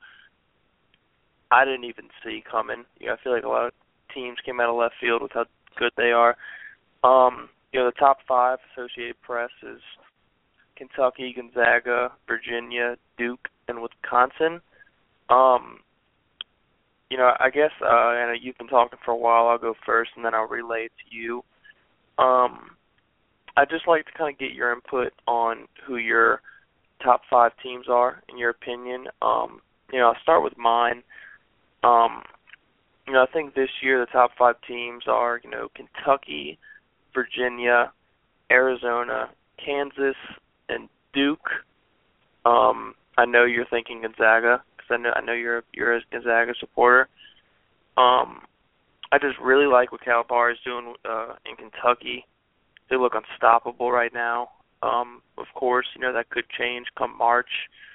I didn't even see coming. You know, I feel like a lot of teams came out of left field with how good they are. Um, you know, the top five Associated Press is Kentucky, Gonzaga, Virginia, Duke, and Wisconsin. Um, You know, I guess, uh, Anna, you've been talking for a while. I'll go first, and then I'll relay it to you. Um, I'd just like to kind of get your input on who your top five teams are, in your opinion. Um, you know, I'll start with mine. Um, you know, I think this year the top five teams are, you know, Kentucky, Virginia, Arizona, Kansas, and Duke. Um, I know you're thinking Gonzaga. I know I know you're you're a Gonzaga supporter. Um, I just really like what Calipari is doing uh, in Kentucky. They look unstoppable right now. Um, of course, you know that could change come March.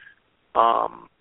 Um,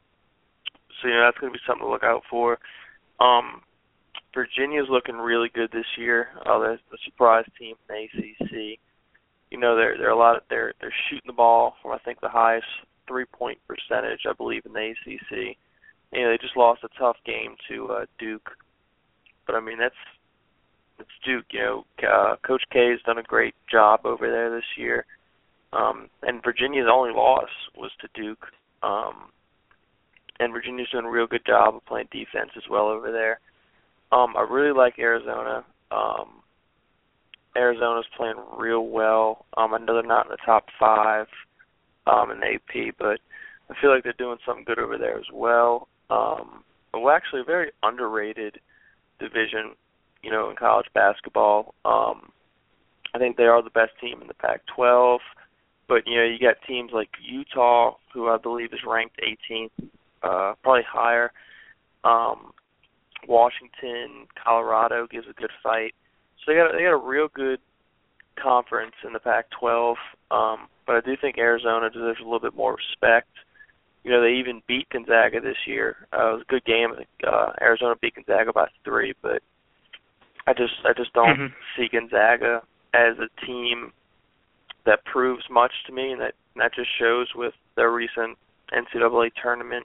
so you know that's going to be something to look out for. Um, Virginia's looking really good this year. Uh, they're the surprise team in the A C C. You know they're they're a lot of, they're they're shooting the ball from I think the highest three-point percentage, I believe, in the A C C. You know, they just lost a tough game to uh, Duke. But, I mean, that's it's Duke. You know, uh, Coach K has done a great job over there this year. Um, and Virginia's only loss was to Duke. Um, and Virginia's doing a real good job of playing defense as well over there. Um, I really like Arizona. Um, Arizona's playing real well. Um, I know they're not in the top five. Um, in the A P, but I feel like they're doing something good over there as well. Um, well, actually, a very underrated division, you know, in college basketball. Um, I think they are the best team in the Pac twelve, but, you know, you got teams like Utah, who I believe is ranked eighteenth, uh, probably higher. Um, Washington, Colorado gives a good fight. So they got, they got a real good conference in the Pac twelve, um, but I do think Arizona deserves a little bit more respect. You know, they even beat Gonzaga this year. Uh, it was a good game. I think uh, Arizona beat Gonzaga by three, but I just I just don't mm-hmm. see Gonzaga as a team that proves much to me, and that, and that just shows with their recent N C double A tournament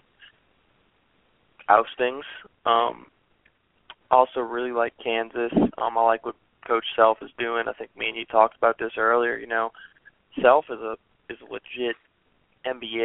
oustings. Um, also really like Kansas. Um, I like what Coach Self is doing. I think me and you talked about this earlier. You know, Self is a is a legit N B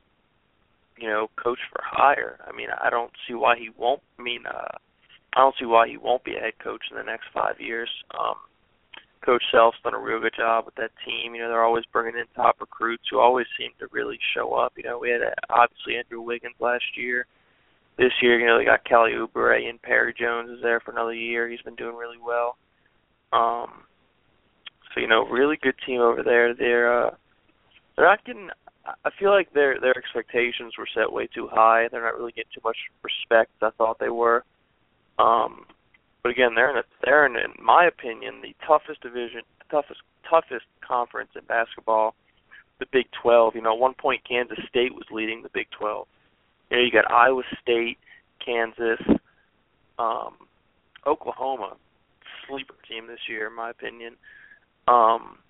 A, you know, coach for hire. I mean, I don't see why he won't. I mean, uh, I don't see why he won't be a head coach in the next five years. Um, Coach Self's done a real good job with that team. You know, they're always bringing in top recruits who always seem to really show up. You know, we had uh, obviously Andrew Wiggins last year. This year, you know, they got Kelly Oubre and Perry Jones is there for another year. He's been doing really well. Um, so, you know, really good team over there. They're uh, they're not getting. I feel like their their expectations were set way too high. They're not really getting too much respect as I thought they were. Um, But again, they're in, a, they're in, in my opinion, the toughest division, toughest toughest conference in basketball, the Big twelve. You know, at one point Kansas State was leading the Big twelve. You know, you got Iowa State, Kansas, um, Oklahoma, sleeper team this year, in my opinion. Um,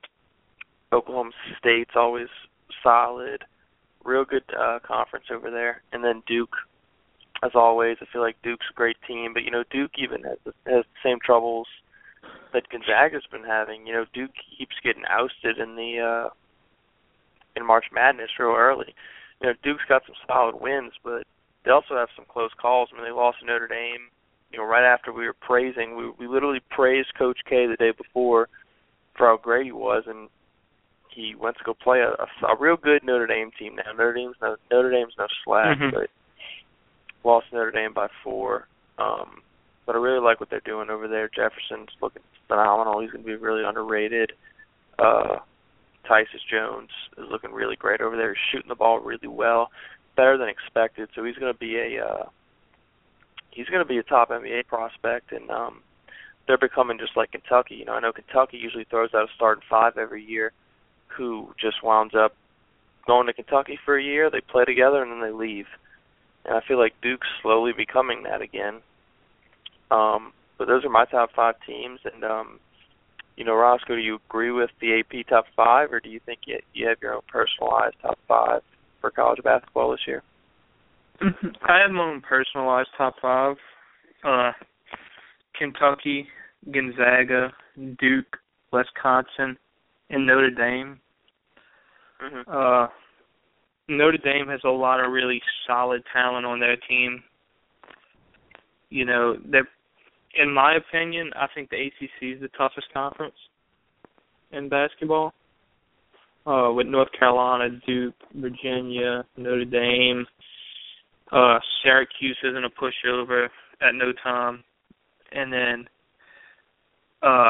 Oklahoma State's always solid, real good uh, conference over there, and then Duke. As always, I feel like Duke's a great team, but you know Duke even has the, has the same troubles that Gonzaga's been having. You know Duke keeps getting ousted in the uh, in March Madness real early. You know Duke's got some solid wins, but they also have some close calls. I mean, they lost to Notre Dame. You know, right after we were praising, we we literally praised Coach K the day before for how great he was, and he went to go play a, a, a real good Notre Dame team. Now Notre Dame's no Notre Dame's no slack, mm-hmm. but lost Notre Dame by four. Um, but I really like what they're doing over there. Jefferson's looking phenomenal. He's going to be really underrated. Uh, Tysus Jones is looking really great over there. He's shooting the ball really well, better than expected. So he's going to be a uh, he's going to be a top N B A prospect, and um, they're becoming just like Kentucky. You know, I know Kentucky usually throws out a starting five every year, who just wound up going to Kentucky for a year. They play together and then they leave. And I feel like Duke's slowly becoming that again. Um, but those are my top five teams. And, um, you know, Roscoe, do you agree with the A P top five, or do you think you, you have your own personalized top five for college basketball this year? I have my own personalized top five. Uh, Kentucky, Gonzaga, Duke, Wisconsin, and Notre Dame. Mm-hmm. Uh, Notre Dame has a lot of really solid talent on their team. You know, they're, in my opinion, I think the A C C is the toughest conference in basketball. Uh, with North Carolina, Duke, Virginia, Notre Dame, uh, Syracuse isn't a pushover at no time, and then uh,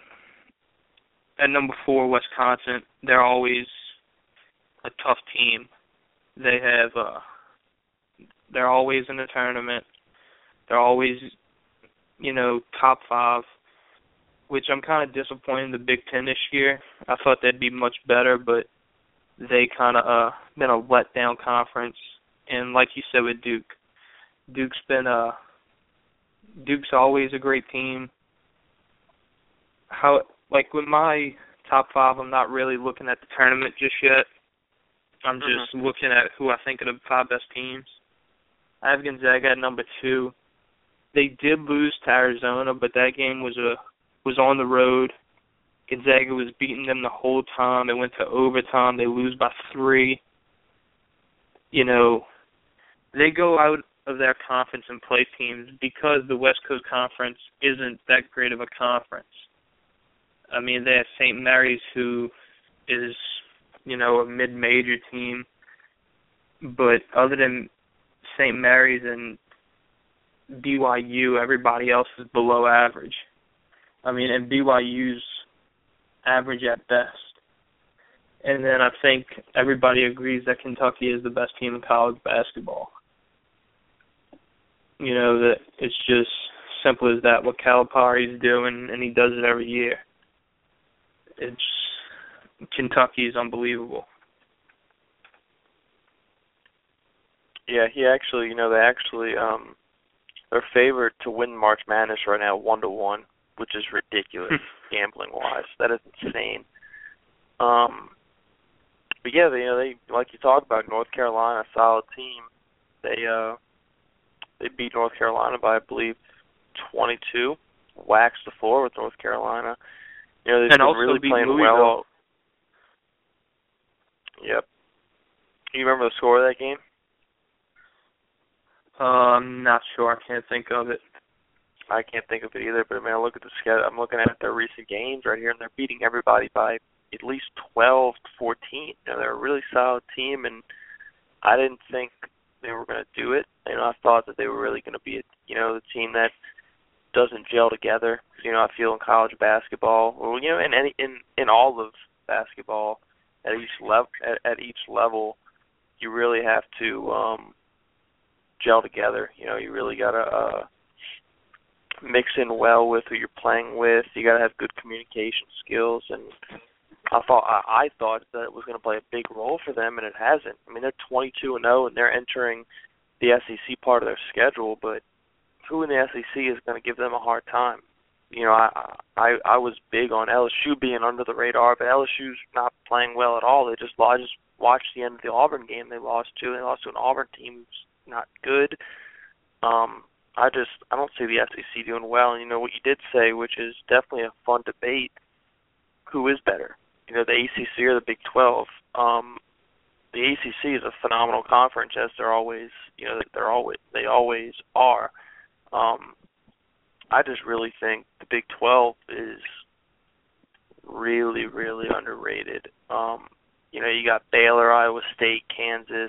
at number four, Wisconsin. They're always a tough team. They have, uh, they're always in the tournament. They're always, you know, top five, which I'm kind of disappointed in the Big Ten this year. I thought they'd be much better, but they kind of uh been a letdown conference. And like you said with Duke, Duke's been uh Duke's always a great team. How like with my top five, I'm not really looking at the tournament just yet. I'm just mm-hmm. looking at who I think are the five best teams. I have Gonzaga at number two. They did lose to Arizona, but that game was a was on the road. Gonzaga was beating them the whole time. It went to overtime. They lose by three. You know, they go out of their conference and play teams because the West Coast Conference isn't that great of a conference. I mean, they have Saint Mary's, who is, you know, a mid-major team. But other than Saint Mary's and B Y U, everybody else is below average. I mean, and B Y U's average at best. And then I think everybody agrees that Kentucky is the best team in college basketball. You know, that it's just simple as that, what Calipari's doing, and he does it every year. It's Kentucky is unbelievable. Yeah, he actually, you know, they actually, um, they're favored to win March Madness right now, one to one, which is ridiculous, gambling wise. That is insane. Um, but yeah, they, you know, they like you talked about, North Carolina, a solid team. They, uh, they beat North Carolina by, I believe, twenty-two. Waxed the floor with North Carolina. You know, they've and been also really beat playing Louisville. well. Yep. Do you remember the score of that game? Uh, I'm not sure. I can't think of it. I can't think of it either, but I mean, I look at the schedule. I'm looking at their recent games right here, and they're beating everybody by at least twelve to fourteen. You know, they're a really solid team, and I didn't think they were going to do it. You know, I thought that they were really going to be, a, you know, the team that doesn't gel together. You know, I feel in college basketball, or you know, in any in in all of basketball, at each level, at, at each level, you really have to um, gel together. You know, you really got to uh, mix in well with who you're playing with. You got to have good communication skills, and I thought I, I thought that it was going to play a big role for them, and it hasn't. I mean, they're twenty-two and oh, and they're entering the S E C part of their schedule, but who in the S E C is going to give them a hard time? You know, I, I I was big on L S U being under the radar, but L S U's not playing well at all. They just I just watched the end of the Auburn game they lost to. They lost to an Auburn team who's not good. Um, I just I don't see the S E C doing well. And you know what you did say, which is definitely a fun debate. Who is better? You know, the A C C or the Big twelve? Um, the A C C is a phenomenal conference, as they're always, you know, they're always they always are. Um, I just really think the Big twelve is really, really underrated. Um, you know, you got Baylor, Iowa State, Kansas,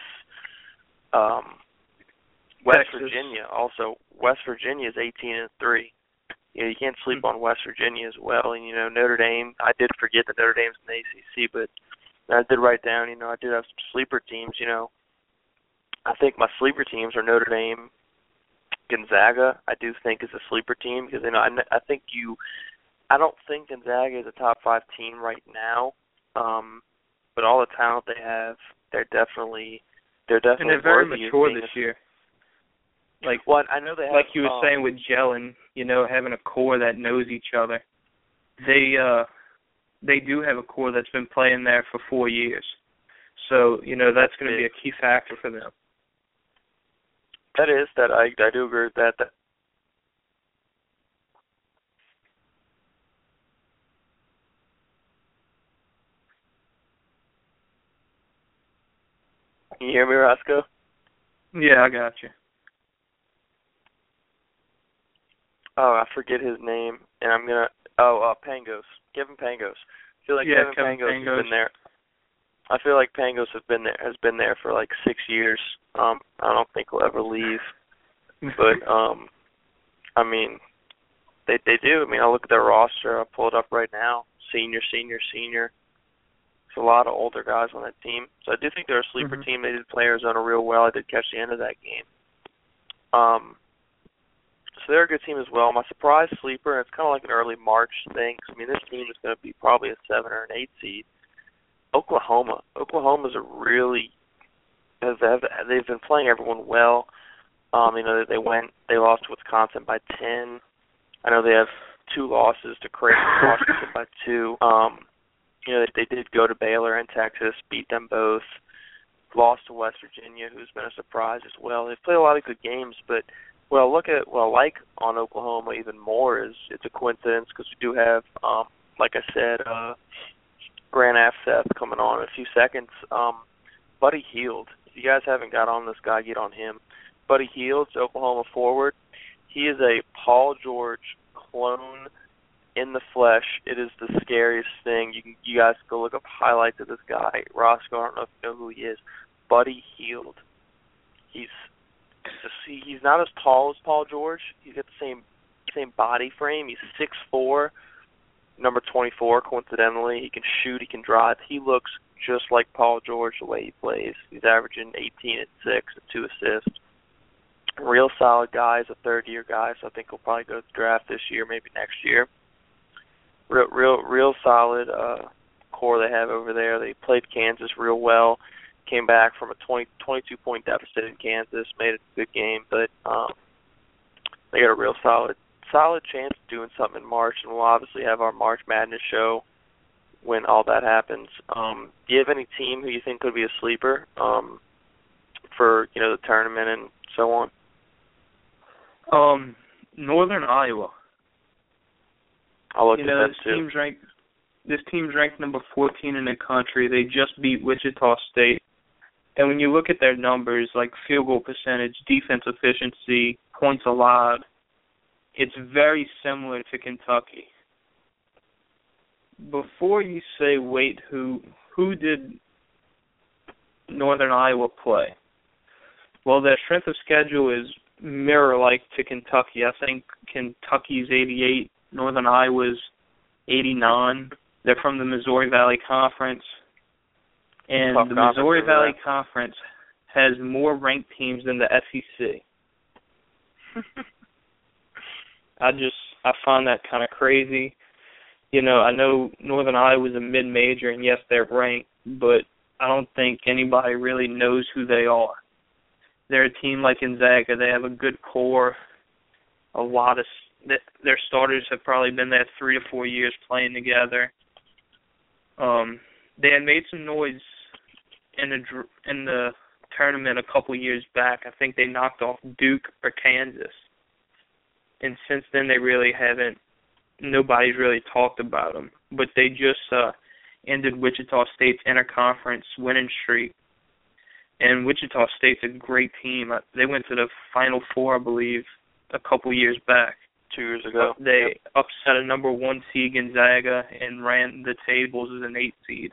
um, West Texas. Virginia. Also, West Virginia is eighteen and three. You know, you can't sleep mm-hmm. on West Virginia as well. And you know, Notre Dame. I did forget that Notre Dame's in the A C C, but I did write down. You know, I did have some sleeper teams. You know, I think my sleeper teams are Notre Dame. Gonzaga, I do think, is a sleeper team because you know I, I think you, I don't think Gonzaga is a top five team right now, um, but all the talent they have, they're definitely, they're definitely and they're very worthy mature of being this a, year. Like what I know they have, like you were um, saying with gelling, you know, having a core that knows each other. They uh, they do have a core that's been playing there for four years, so you know that's going to be a key factor for them. That is, that I I do agree with that. that. Can you hear me, Roscoe? Yeah, I got you. Oh, I forget his name, and I'm gonna. Oh, uh, Pangos, Kevin Pangos. I feel like yeah, Kevin, Kevin Pangos, Pangos has been there. I feel like Pangos has been there has been there for like six years. Um, I don't think he'll ever leave. But um, I mean, they they do. I mean, I look at their roster. I'll pull it up right now. Senior, senior, senior. There's a lot of older guys on that team. So I do think they're a sleeper mm-hmm. team. They did play Arizona real well. I did catch the end of that game. Um, so they're a good team as well. My surprise sleeper, and it's kind of like an early March thing. I mean, this team is going to be probably a seven or an eight seed. Oklahoma. Oklahoma's a really they've they've been playing everyone well. Um, you know, they went, they lost to Wisconsin by ten. I know they have two losses to Creighton, Washington by two. Um, you know, they, they did go to Baylor and Texas, beat them both. Lost to West Virginia, who's been a surprise as well. They've played a lot of good games, but what I look at, what I like on Oklahoma even more is it's a coincidence because we do have, um, like I said, uh, Grant Afseth coming on in a few seconds. Um, Buddy Hield. If you guys haven't got on this guy, get on him. Buddy Hield, Oklahoma forward. He is a Paul George clone in the flesh. It is the scariest thing. You can, you guys go look up highlights of this guy. Roscoe, I don't know if you know who he is. Buddy Hield. He's he's not as tall as Paul George. He's got the same same body frame. He's six foot four, number twenty-four, coincidentally. He can shoot. He can drive. He looks just like Paul George the way he plays. He's averaging eighteen and six and two assists. Real solid guy. He's a third-year guy, so I think he'll probably go to the draft this year, maybe next year. Real, real, real solid uh, core they have over there. They played Kansas real well. Came back from a twenty, twenty-two point deficit in Kansas, made it a good game, but um, they got a real solid, solid chance of doing something in March, and we'll obviously have our March Madness show when all that happens. Um, do you have any team who you think could be a sleeper um, for you know the tournament and so on? Um, Northern Iowa. I'll look you at know, them this too. team's ranked. This team's ranked number fourteen in the country. They just beat Wichita State. And when you look at their numbers, like field goal percentage, defense efficiency, points allowed, it's very similar to Kentucky. Before you say, wait, who who did Northern Iowa play? Well, their strength of schedule is mirror-like to Kentucky. I think Kentucky's eighty-eight, Northern Iowa's eighty-nine. They're from the Missouri Valley Conference. And Tough the Missouri conference, Valley yeah. Conference has more ranked teams than the S E C. I just, I find that kind of crazy. You know, I know Northern Iowa's a mid-major, and yes, they're ranked, but I don't think anybody really knows who they are. They're a team like Gonzaga. They have a good core. A lot of their starters have probably been there three to four years playing together. Um, they had made some noise in the in the tournament a couple years back. I think they knocked off Duke or Kansas, and since then they really haven't. Nobody's really talked about them. But they just uh, ended Wichita State's interconference winning streak. And Wichita State's a great team. They went to the Final Four, I believe, a couple years back. Two years ago. They yep. upset a number one seed Gonzaga and ran the tables as an eight seed.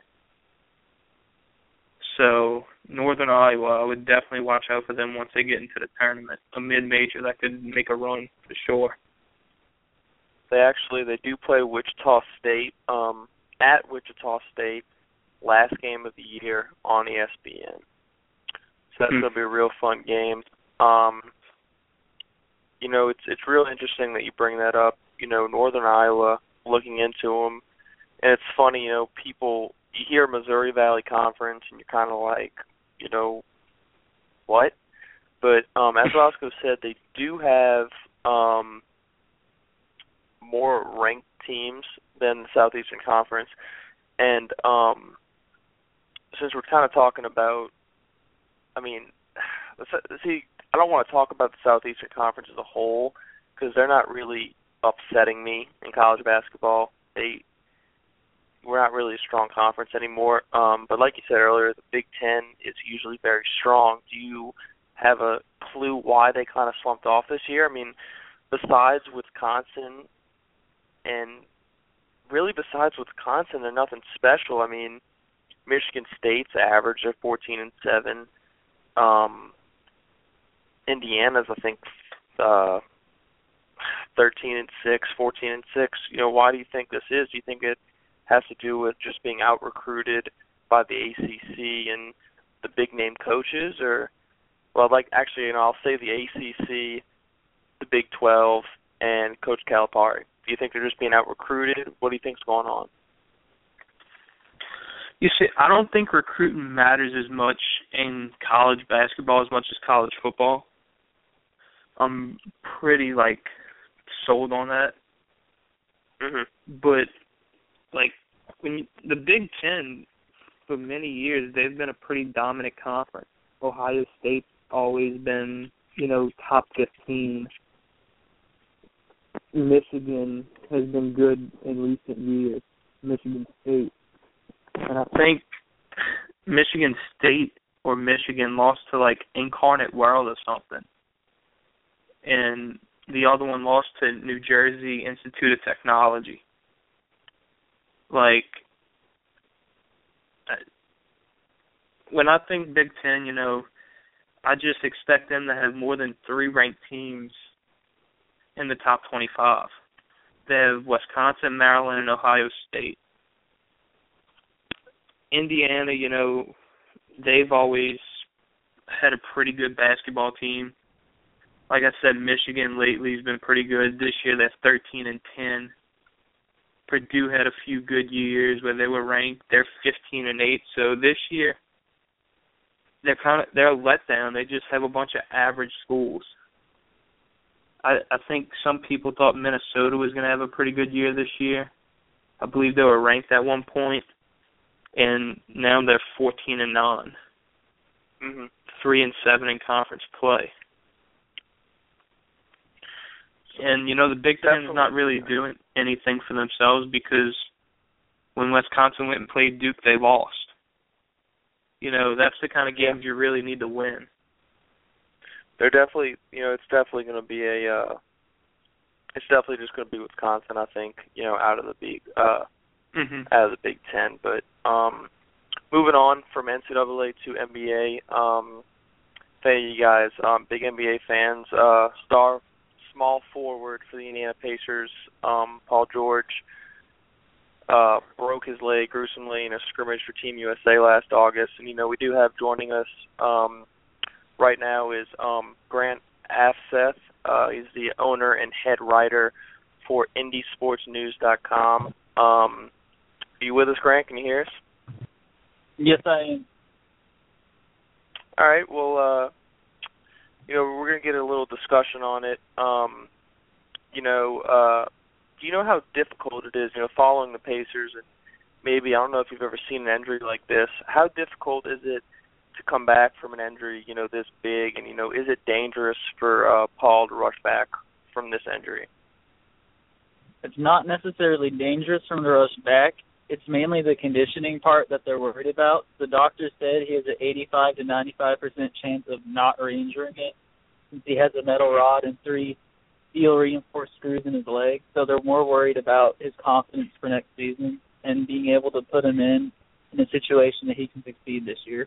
So Northern Iowa, I would definitely watch out for them once they get into the tournament. A mid-major that could make a run for sure. They actually they do play Wichita State um, at Wichita State last game of the year on E S P N. So that's mm-hmm. gonna be a real fun game. Um, you know, it's it's real interesting that you bring that up. You know, Northern Iowa, looking into them, and it's funny. You know, people you hear Missouri Valley Conference, and you're kind of like, you know, what? But um, as Roscoe said, they do have um, more ranked teams than the Southeastern Conference, and um, since we're kind of talking about, I mean, see, I don't want to talk about the Southeastern Conference as a whole because they're not really upsetting me in college basketball. They we're not really a strong conference anymore. Um, but like you said earlier, the Big Ten is usually very strong. Do you have a clue why they kind of slumped off this year? I mean, besides Wisconsin, and really besides Wisconsin, they're nothing special. I mean, Michigan State's average are fourteen and seven. Um, Indiana's, I think, uh, thirteen and six, fourteen and six. You know, why do you think this is? Do you think it has to do with just being out recruited by the A C C and the big name coaches, or well, like actually, you know, I'll say the A C C, the Big twelve, and Coach Calipari. Do you think they're just being out recruited? What do you think's going on? You see, I don't think recruiting matters as much in college basketball as much as college football. I'm pretty like sold on that. Mm-hmm. But like when you, the Big Ten, for many years, they've been a pretty dominant conference. Ohio State's always been, you know, top fifteen. Michigan has been good in recent years. Michigan State. And I think Michigan State or Michigan lost to, like, Incarnate World or something. And the other one lost to New Jersey Institute of Technology. Like, when I think Big Ten, you know, I just expect them to have more than three ranked teams in the top twenty-five. They have Wisconsin, Maryland, and Ohio State. Indiana, you know, they've always had a pretty good basketball team. Like I said, Michigan lately has been pretty good. This year, they're thirteen and ten. Purdue had a few good years where they were ranked. They're fifteen and eight. So this year, they're kind of they're a letdown. They just have a bunch of average schools. I, I think some people thought Minnesota was going to have a pretty good year this year. I believe they were ranked at one point, and now they're fourteen and nine, mm-hmm. three and seven in conference play. And you know the Big Ten is not really doing anything for themselves because when Wisconsin went and played Duke, they lost. you know, that's the kind of games you really need to win. They're definitely, you know, it's definitely going to be a, uh, it's definitely just going to be Wisconsin, I think, you know, out of the big, uh, mm-hmm. out of the Big Ten. But um, moving on from N C double A to N B A, um, hey, you guys, um, big N B A fans, uh, star small forward for the Indiana Pacers, um, Paul George, uh, broke his leg gruesomely in a scrimmage for Team U S A last August. And, you know, we do have joining us um, right now is um, Grant Afseth. Uh, he's the owner and head writer for Indy Sports News dot com. Um, are you with us, Grant? Can you hear us? Yes, I am. All right. Well, uh, you know, we're going to get a little discussion on it. Um, you know, uh, do you know how difficult it is, you know, following the Pacers? And maybe, I don't know if you've ever seen an injury like this. How difficult is it to come back from an injury, you know, this big? And, you know, is it dangerous for uh, Paul to rush back from this injury? It's not necessarily dangerous from the rush back. It's mainly the conditioning part that they're worried about. The doctor said he has an eighty-five to ninety-five percent chance of not re-injuring it since he has a metal rod and three steel-reinforced screws in his leg. So they're more worried about his confidence for next season and being able to put him in in a situation that he can succeed this year.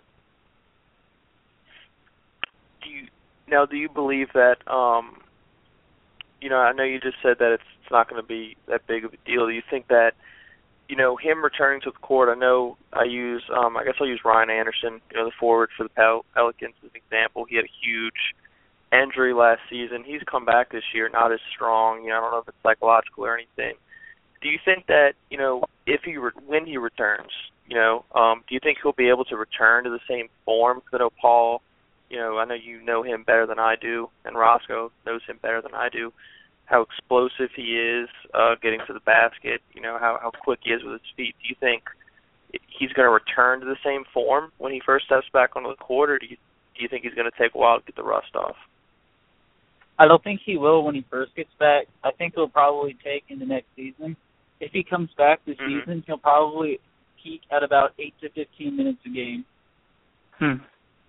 Do you, now, do you believe that, um, you know, I know you just said that it's, it's not going to be that big of a deal. Do you think that, you know, him returning to the court, I know I use, um, I guess I'll use Ryan Anderson, you know, the forward for the Pel- Pelicans as an example. He had a huge injury last season. He's come back this year, not as strong. You know, I don't know if it's psychological or anything. Do you think that, you know, if he re- when he returns, you know, um, do you think he'll be able to return to the same form? Because I know Paul, you know, I know you know him better than I do, and Roscoe knows him better than I do. How explosive he is uh, getting to the basket, you know, how, how quick he is with his feet. Do you think he's going to return to the same form when he first steps back onto the court, or do you, do you think he's going to take a while to get the rust off? I don't think he will when he first gets back. I think he'll probably take into next season. If he comes back this mm-hmm. season, he'll probably peak at about eight to fifteen minutes a game. Hmm.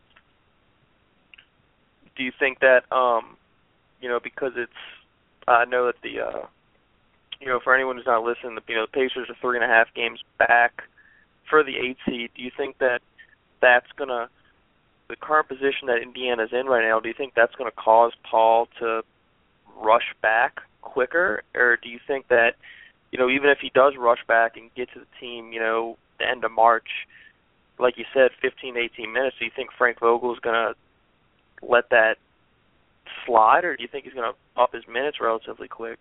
Do you think that, um, you know, because it's, I know that the, uh, you know, for anyone who's not listening, the, you know, the Pacers are three and a half games back for the eight seed. Do you think that that's going to, the current position that Indiana's in right now, do you think that's going to cause Paul to rush back quicker? Or do you think that, you know, even if he does rush back and get to the team, you know, the end of March, like you said, fifteen, eighteen minutes, do you think Frank Vogel's going to let that slide, or do you think he's going to up his minutes relatively quick?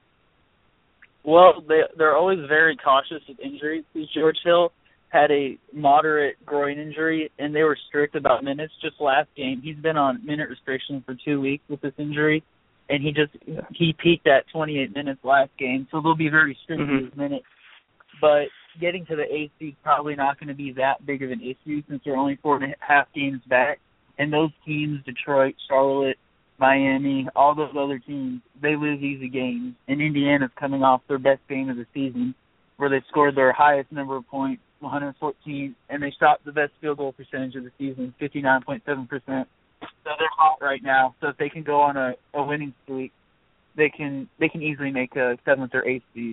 Well, they, they're always very cautious with injuries. George Hill had a moderate groin injury, and they were strict about minutes. Just last game, he's been on minute restriction for two weeks with this injury, and he just he peaked at twenty-eight minutes last game, so they'll be very strict mm-hmm. with his minutes. But getting to the eighth seed probably not going to be that big of an issue since they're only four and a half games back. And those teams, Detroit, Charlotte, Miami, all those other teams, they lose easy games. And Indiana's coming off their best game of the season, where they scored their highest number of points, one hundred fourteen, and they shot the best field goal percentage of the season, fifty-nine point seven percent. So they're hot right now. So if they can go on a, a winning streak, they can they can easily make a seventh or eighth seed.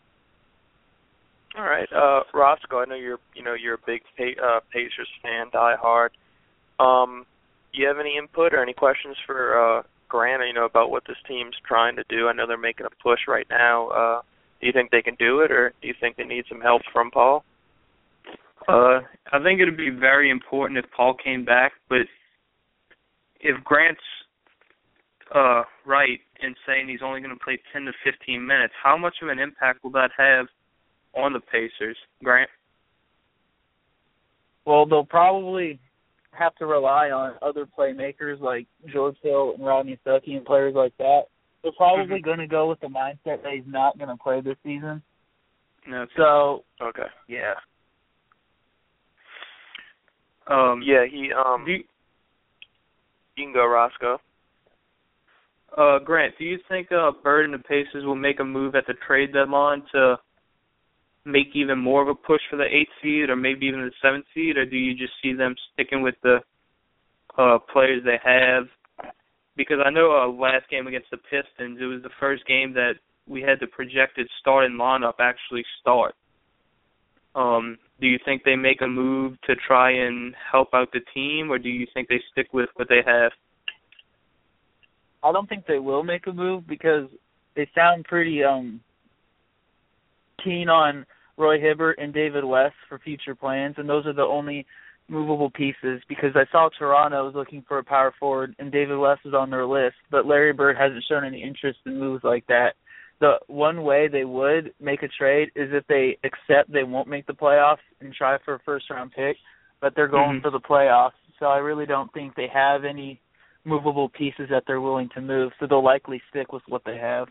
All right, uh, Roscoe, I know you're you know you're a big uh, Pacers fan, die hard. Um, do you have any input or any questions for uh, Grant? You know about what this team's trying to do. I know they're making a push right now. Uh, do you think they can do it, or do you think they need some help from Paul? Uh, I think it would be very important if Paul came back, but if Grant's uh, right in saying he's only going to play ten to fifteen minutes, how much of an impact will that have on the Pacers, Grant? Well, they'll probably have to rely on other playmakers like George Hill and Rodney Stuckey and players like that. They're probably mm-hmm. going to go with the mindset that he's not going to play this season. Okay. So, okay, yeah. Um, yeah, he, um, you, you can go, Roscoe. Uh, Grant, do you think uh, Bird and the Pacers will make a move at the trade deadline to make even more of a push for the eighth seed or maybe even the seventh seed, or do you just see them sticking with the uh, players they have? Because I know uh, last game against the Pistons, it was the first game that we had the projected starting lineup actually start. Um, do you think they make a move to try and help out the team, or do you think they stick with what they have? I don't think they will make a move because they sound pretty um, keen on Roy Hibbert and David West for future plans, and those are the only movable pieces, because I saw Toronto was looking for a power forward and David West was on their list, but Larry Bird hasn't shown any interest in moves like that. The one way they would make a trade is if they accept they won't make the playoffs and try for a first-round pick, but they're going mm-hmm. for the playoffs, so I really don't think they have any movable pieces that they're willing to move, so they'll likely stick with what they have.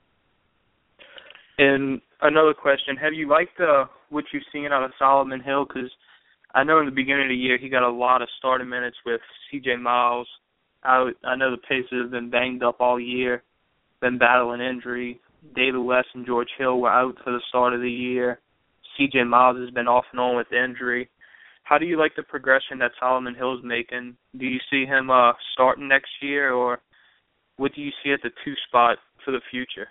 And another question, have you liked uh, what you've seen out of Solomon Hill? Because I know in the beginning of the year he got a lot of starting minutes with C J Miles. I, I know the Pacers have been banged up all year, been battling injury. David West and George Hill were out for the start of the year. C J Miles has been off and on with injury. How do you like the progression that Solomon Hill's making? Do you see him uh, starting next year, or what do you see at the two spot for the future?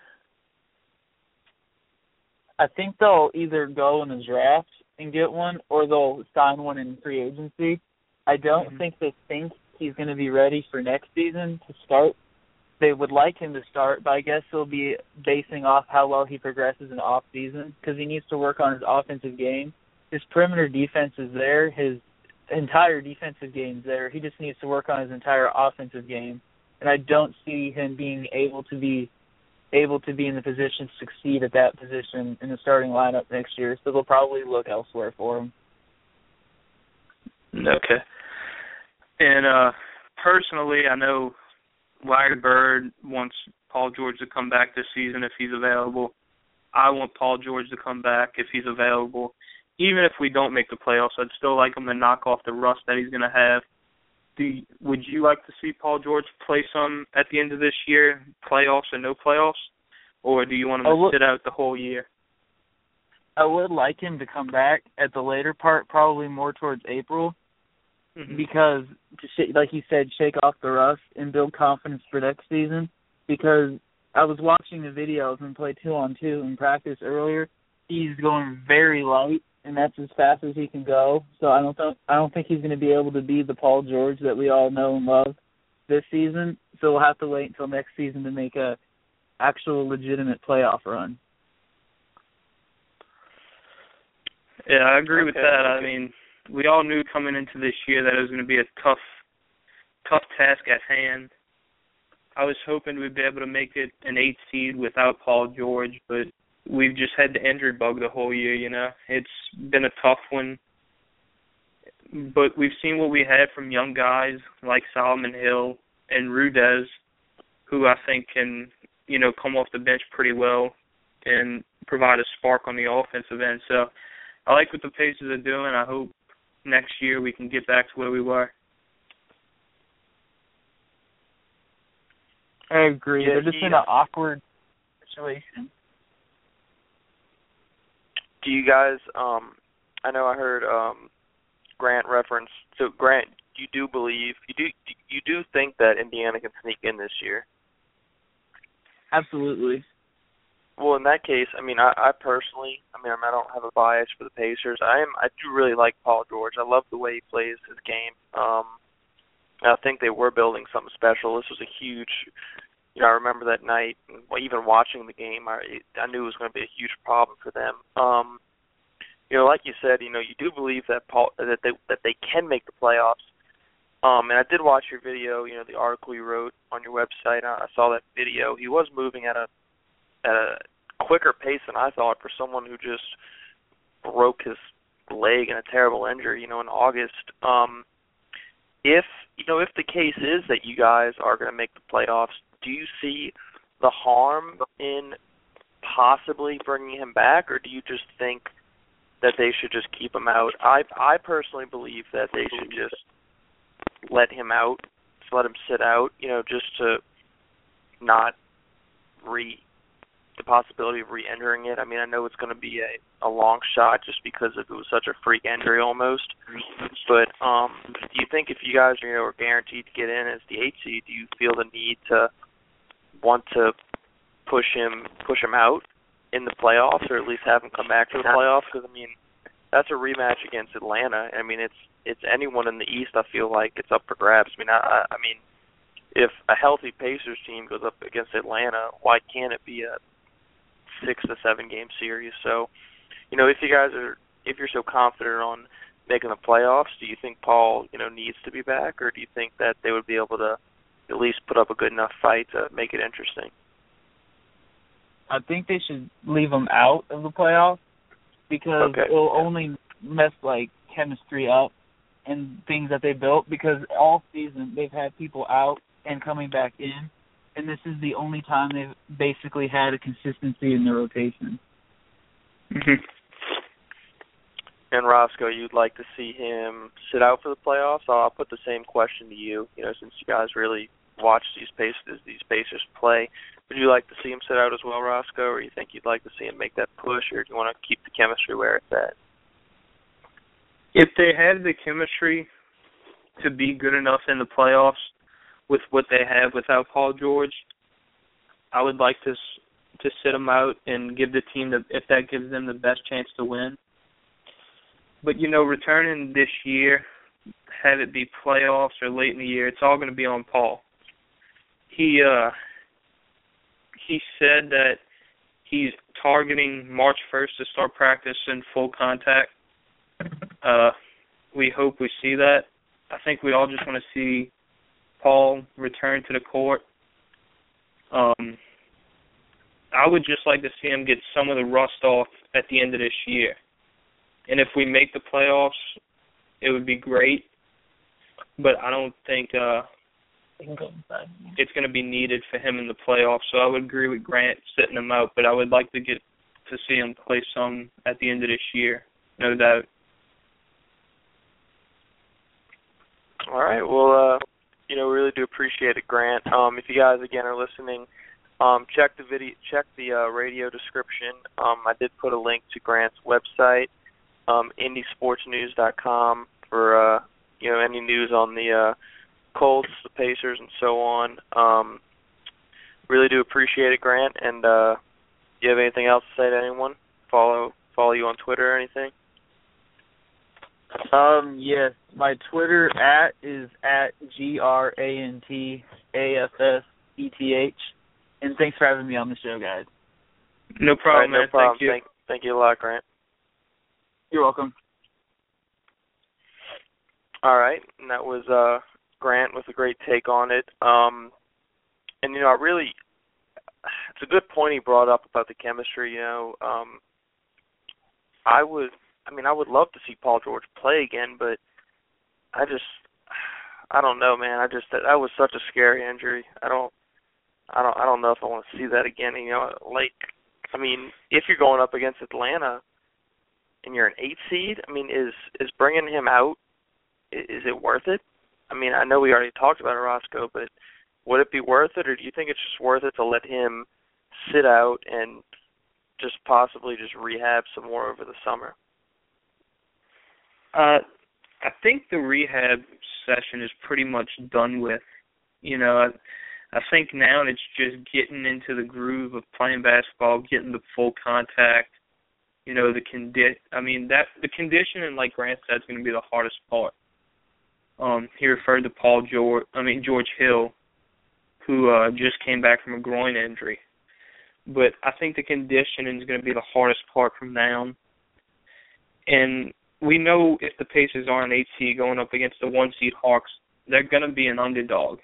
I think they'll either go in the draft and get one, or they'll sign one in free agency. I don't mm-hmm. think they think he's going to be ready for next season to start. They would like him to start, but I guess they'll be basing off how well he progresses in the off season, because he needs to work on his offensive game. His perimeter defense is there. His entire defensive game is there. He just needs to work on his entire offensive game. And I don't see him being able to be able to be in the position to succeed at that position in the starting lineup next year. So they'll probably look elsewhere for him. Okay. And uh, personally, I know Larry Bird wants Paul George to come back this season if he's available. I want Paul George to come back if he's available. Even if we don't make the playoffs, I'd still like him to knock off the rust that he's going to have. Do you, would you like to see Paul George play some at the end of this year, playoffs or no playoffs? Or do you want him to would, sit out the whole year? I would like him to come back at the later part, probably more towards April, mm-hmm. because, to sh- like you said, shake off the rust and build confidence for next season. Because I was watching the videos and play two-on-two in practice earlier. He's going very light, and that's as fast as he can go. So I don't th- I don't think he's going to be able to be the Paul George that we all know and love this season. So we'll have to wait until next season to make a actual legitimate playoff run. Yeah, I agree okay, with that. Okay. I mean, we all knew coming into this year that it was going to be a tough, tough task at hand. I was hoping we'd be able to make it an eighth seed without Paul George, but we've just had the injury bug the whole year, you know. It's been a tough one. But we've seen what we had from young guys like Solomon Hill and Rudez, who I think can, you know, come off the bench pretty well and provide a spark on the offensive end. So I like what the Pacers are doing. I hope next year we can get back to where we were. I agree. Yeah, They're just he, in an awkward situation. Do you guys, um, I know I heard um, Grant reference, so Grant, you do believe, you do you do think that Indiana can sneak in this year? Absolutely. Well, in that case, I mean, I, I personally, I mean, I don't have a bias for the Pacers. I am, I do really like Paul George. I love the way he plays his game. Um, I think they were building something special. This was a huge, you know, I remember that night, even watching the game, I, I knew it was going to be a huge problem for them. Um, you know, like you said, you know, you do believe that Paul, that they that they can make the playoffs. Um, and I did watch your video, you know, the article you wrote on your website. I, I saw that video. He was moving at a at a quicker pace than I thought for someone who just broke his leg in a terrible injury, you know, in August. Um, if you know, if the case is that you guys are going to make the playoffs, do you see the harm in possibly bringing him back, or do you just think that they should just keep him out? I I personally believe that they should just let him out, just let him sit out, you know, just to not re the possibility of re-entering it? I mean, I know it's going to be a, a long shot just because it was such a freak injury almost. But um, do you think if you guys you know, are guaranteed to get in as the eight seed, do you feel the need to want to push him push him out in the playoffs, or at least have him come back to the playoffs? Because I mean, that's a rematch against Atlanta. I mean, it's it's anyone in the East. I feel like it's up for grabs. I mean, I, I mean, if a healthy Pacers team goes up against Atlanta, why can't it be a six to seven game series? So, you know, if you guys are, if you're so confident on making the playoffs, do you think Paul, you know, needs to be back, or do you think that they would be able to at least put up a good enough fight to make it interesting? I think they should leave him out of the playoffs because okay. it'll only mess like chemistry up and things that they built, because all season they've had people out and coming back in, and this is the only time they've basically had a consistency in their rotation. Mm-hmm. And Roscoe, you'd like to see him sit out for the playoffs? I'll put the same question to you. You know, since you guys really watch these Pacers, these Pacers play, would you like to see him sit out as well, Roscoe, or you think you'd like to see him make that push, or do you want to keep the chemistry where it's at? If they have the chemistry to be good enough in the playoffs with what they have without Paul George, I would like to to sit them out and give the team the, if that gives them the best chance to win. But, you know, returning this year, have it be playoffs or late in the year, it's all going to be on Paul. He uh, he said that he's targeting March first to start practice in full contact. Uh, we hope we see that. I think we all just want to see Paul return to the court. Um, I would just like to see him get some of the rust off at the end of this year. And if we make the playoffs, it would be great. But I don't think uh, it's going to be needed for him in the playoffs. So I would agree with Grant sitting him out, but I would like to get to see him play some at the end of this year, no doubt. All right. Well, uh, you know, we really do appreciate it, Grant. Um, if you guys again are listening, um, check the video, check the uh, radio description. Um, I did put a link to Grant's website, um, Indy Sports News dot com, for uh, you know any news on the uh, Colts, the Pacers, and so on. Um, really do appreciate it, Grant. And uh, do you have anything else to say to anyone? Follow follow you on Twitter or anything? Um, yes, my Twitter at is at G R A N T A F S E T H. And thanks for having me on the show, guys. No problem, right, man. No problem. Thank you. Thank, thank you a lot, Grant. You're welcome. All right, and that was uh, Grant with a great take on it. Um, and, you know, I really, it's a good point he brought up about the chemistry, you know. Um, I would, I mean, I would love to see Paul George play again, but I just, I don't know, man. I just, that, that was such a scary injury. I don't, I don't, I don't know if I want to see that again. You know, like, I mean, if you're going up against Atlanta and you're an eight seed, I mean, is is bringing him out, is it worth it? I mean, I know we already talked about Orozco, but would it be worth it, or do you think it's just worth it to let him sit out and just possibly just rehab some more over the summer? Uh, I think the rehab session is pretty much done with. You know, I, I think now it's just getting into the groove of playing basketball, getting the full contact. You know, the condi- I mean, that the conditioning, like Grant said, is going to be the hardest part. Um, he referred to Paul George, I mean George Hill, who uh, just came back from a groin injury. But I think the conditioning is going to be the hardest part from now on. And we know if the Pacers are an eight seed going up against the one seed Hawks, they're going to be an underdog.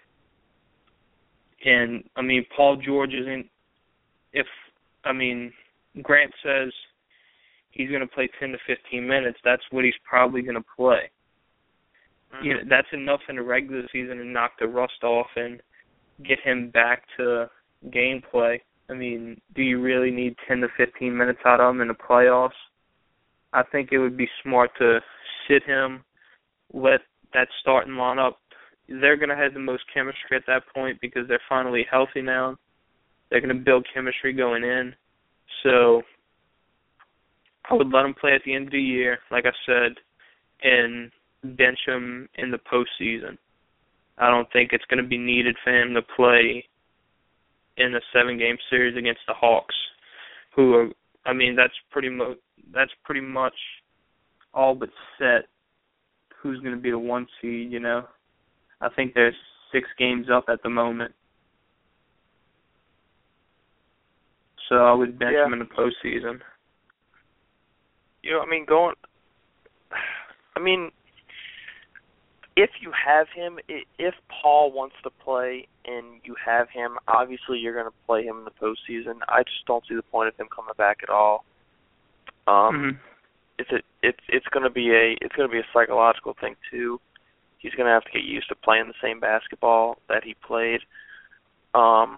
And, I mean, Paul George isn't, if, I mean, Grant says he's going to play ten to fifteen minutes, that's what he's probably going to play. Mm-hmm. You know, that's enough in the regular season to knock the rust off and get him back to gameplay. I mean, do you really need ten to fifteen minutes out of him in the playoffs? I think it would be smart to sit him, let that starting lineup. They're going to have the most chemistry at that point because they're finally healthy now. They're going to build chemistry going in. So I would let him play at the end of the year, like I said, and bench him in the postseason. I don't think it's going to be needed for him to play in a seven-game series against the Hawks, who are, I mean, that's pretty much that's pretty much all but set who's going to be the one seed, you know. I think there's six games up at the moment. So I would bench yeah. him in the postseason. You know, I mean, going, I mean, if you have him, if Paul wants to play and you have him, obviously you're going to play him in the postseason. I just don't see the point of him coming back at all. Um, mm-hmm. It's a, it's it's going to be a it's going to be a psychological thing too. He's going to have to get used to playing the same basketball that he played. Um,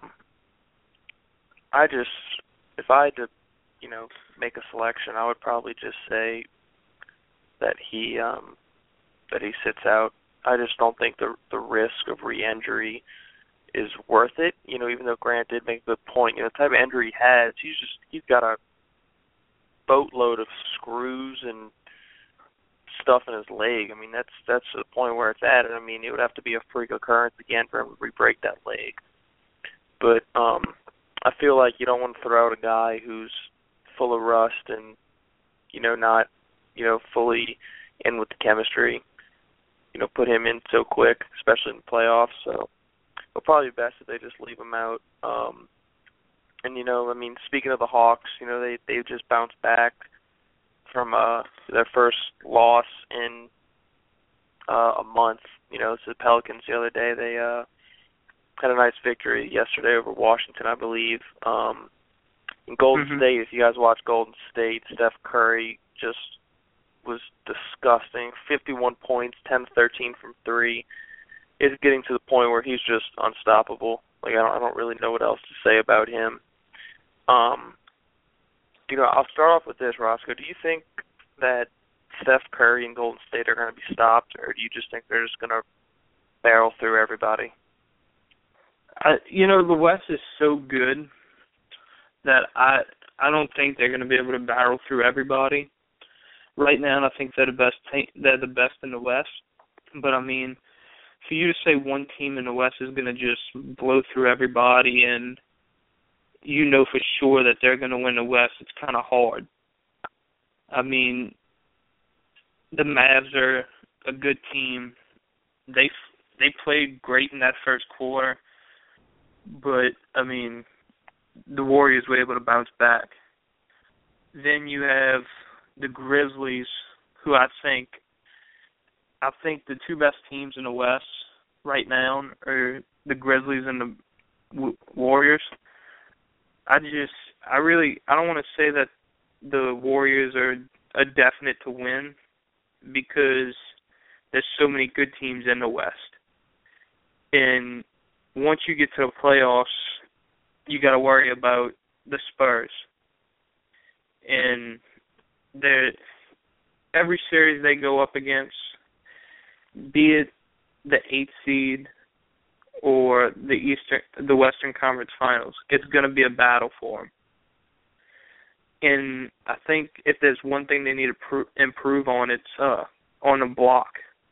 I just, if I had to, you know, make a selection, I would probably just say that he um, that he sits out. I just don't think the the risk of re-injury is worth it. You know, even though Grant did make a good point, you know, the type of injury he has, he's just he's got a boatload of screws and stuff in his leg. I mean, that's that's the point where it's at. And I mean, it would have to be a freak occurrence again for him to re-break that leg. But um, I feel like you don't want to throw out a guy who's full of rust and, you know, not, you know, fully in with the chemistry. You know, put him in so quick, especially in the playoffs. So it'll probably be best if they just leave him out. Um, and, you know, I mean, speaking of the Hawks, you know, they, they've just bounced back from uh, their first loss in uh, a month. You know, to the Pelicans the other day. They uh, had a nice victory yesterday over Washington, I believe. Um, in Golden mm-hmm. State, if you guys watch Golden State, Steph Curry just was disgusting. fifty-one points, ten thirteen from three. It's getting to the point where he's just unstoppable. Like, I don't, I don't really know what else to say about him. Um, you know, I'll start off with this, Roscoe. Do you think that Steph Curry and Golden State are going to be stopped, or do you just think they're just going to barrel through everybody? I, you know, the West is so good that I I don't think they're going to be able to barrel through everybody. Right now, I think they're the best. Te- they're the best in the West. But I mean, for you to say one team in the West is going to just blow through everybody and you know for sure that they're going to win the West, it's kind of hard. I mean, the Mavs are a good team. They they played great in that first quarter, but I mean, the Warriors were able to bounce back. Then you have the Grizzlies, who I think, I think the two best teams in the West right now are the Grizzlies and the w- Warriors. I just, I really, I don't want to say that the Warriors are a definite to win because there's so many good teams in the West. And once you get to the playoffs, you got to worry about the Spurs. And they're, every series they go up against, be it the eighth seed or the Eastern, the Western Conference Finals, it's going to be a battle for them. And I think if there's one thing they need to pr- improve on, it's uh, on the block.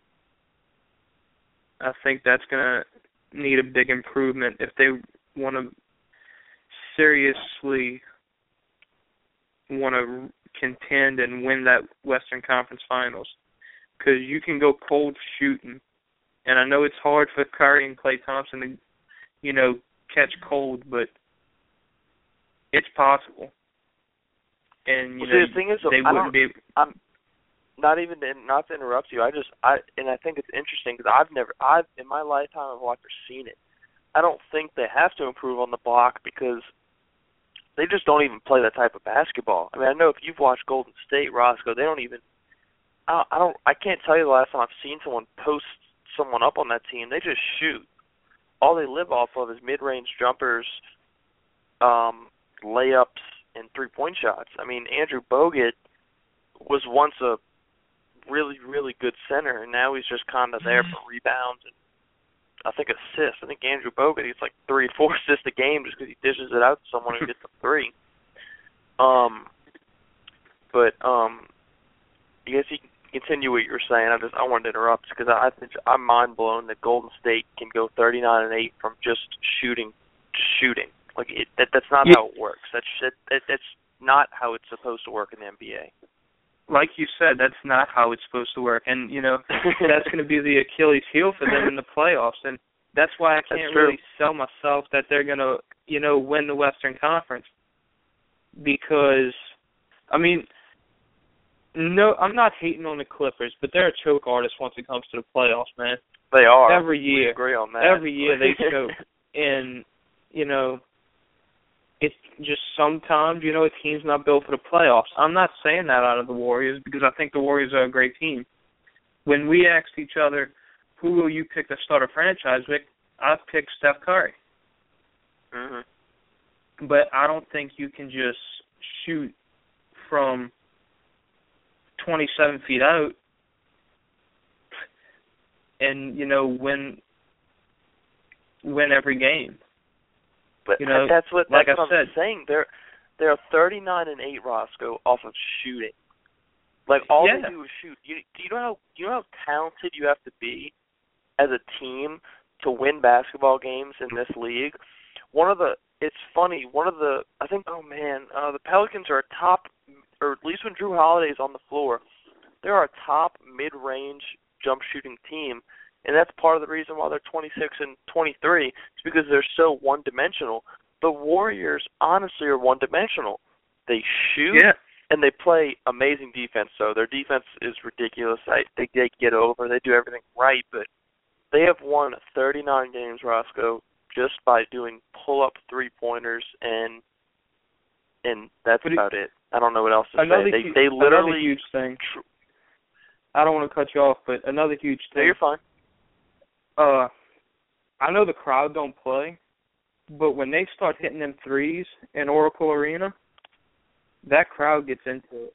I think that's going to need a big improvement if they want to seriously want to contend and win that Western Conference Finals. Because you can go cold shooting. And I know it's hard for Curry and Klay Thompson to, you know, catch cold, but it's possible. And, you well, know, see, the thing is, they I wouldn't be... I'm not even, not to interrupt you, I just, I and I think it's interesting because I've never, I've, in my lifetime, I've watched or seen it. I don't think they have to improve on the block because they just don't even play that type of basketball. I mean, I know if you've watched Golden State, Roscoe, they don't even, I don't, I don't, I can't tell you the last time I've seen someone post someone up on that team. They just shoot. All they live off of is mid-range jumpers, um, layups, and three-point shots. I mean, Andrew Bogut was once a really, really good center, and now he's just kind of there for rebounds and I think assists. I think Andrew Bogut, he's like three, four assists a game just because he dishes it out to someone who gets a three. Um, but um, I guess you can continue what you were saying. I just I wanted to interrupt because I, I think I'm mind blown that Golden State can go thirty-nine and eight from just shooting, just shooting. Like it, that, that's not yeah. how it works. That's it, it, that's not how it's supposed to work in the N B A. Like you said, that's not how it's supposed to work, and you know that's going to be the Achilles heel for them in the playoffs, and that's why I can't really sell myself that they're going to, you know, win the Western Conference. Because, I mean, no, I'm not hating on the Clippers, but they're a choke artist once it comes to the playoffs, man. They are. Every year. We agree on that. Every year they choke, and you know, it's just sometimes, you know, a team's not built for the playoffs. I'm not saying that out of the Warriors because I think the Warriors are a great team. When we asked each other, who will you pick to start a franchise with, I picked Steph Curry. Mm-hmm. But I don't think you can just shoot from twenty-seven feet out and, you know, win win every game. But you know, that's what, that's like what I I'm said, saying. They're they're thirty-nine and eight, Roscoe, off of shooting. Like all yeah. they do is shoot. You, do you know how do you know how talented you have to be as a team to win basketball games in this league? One of the it's funny. One of the I think oh man, uh, the Pelicans are a top, or at least when Drew Holiday's on the floor, they're a top mid-range jump shooting team. And that's part of the reason why they're twenty-six and twenty-three. It's because they're so one-dimensional. The Warriors, honestly, are one-dimensional. They shoot, yeah. and they play amazing defense. So their defense is ridiculous. I think they get over. They do everything right. But they have won thirty-nine games, Roscoe, just by doing pull-up three-pointers, and and that's but about it, it. I don't know what else to another say. They, huge, they literally another huge thing. Tr- I don't want to cut you off, but another huge thing. No, you're fine. Uh, I know the crowd don't play, but when they start hitting them threes in Oracle Arena, that crowd gets into it.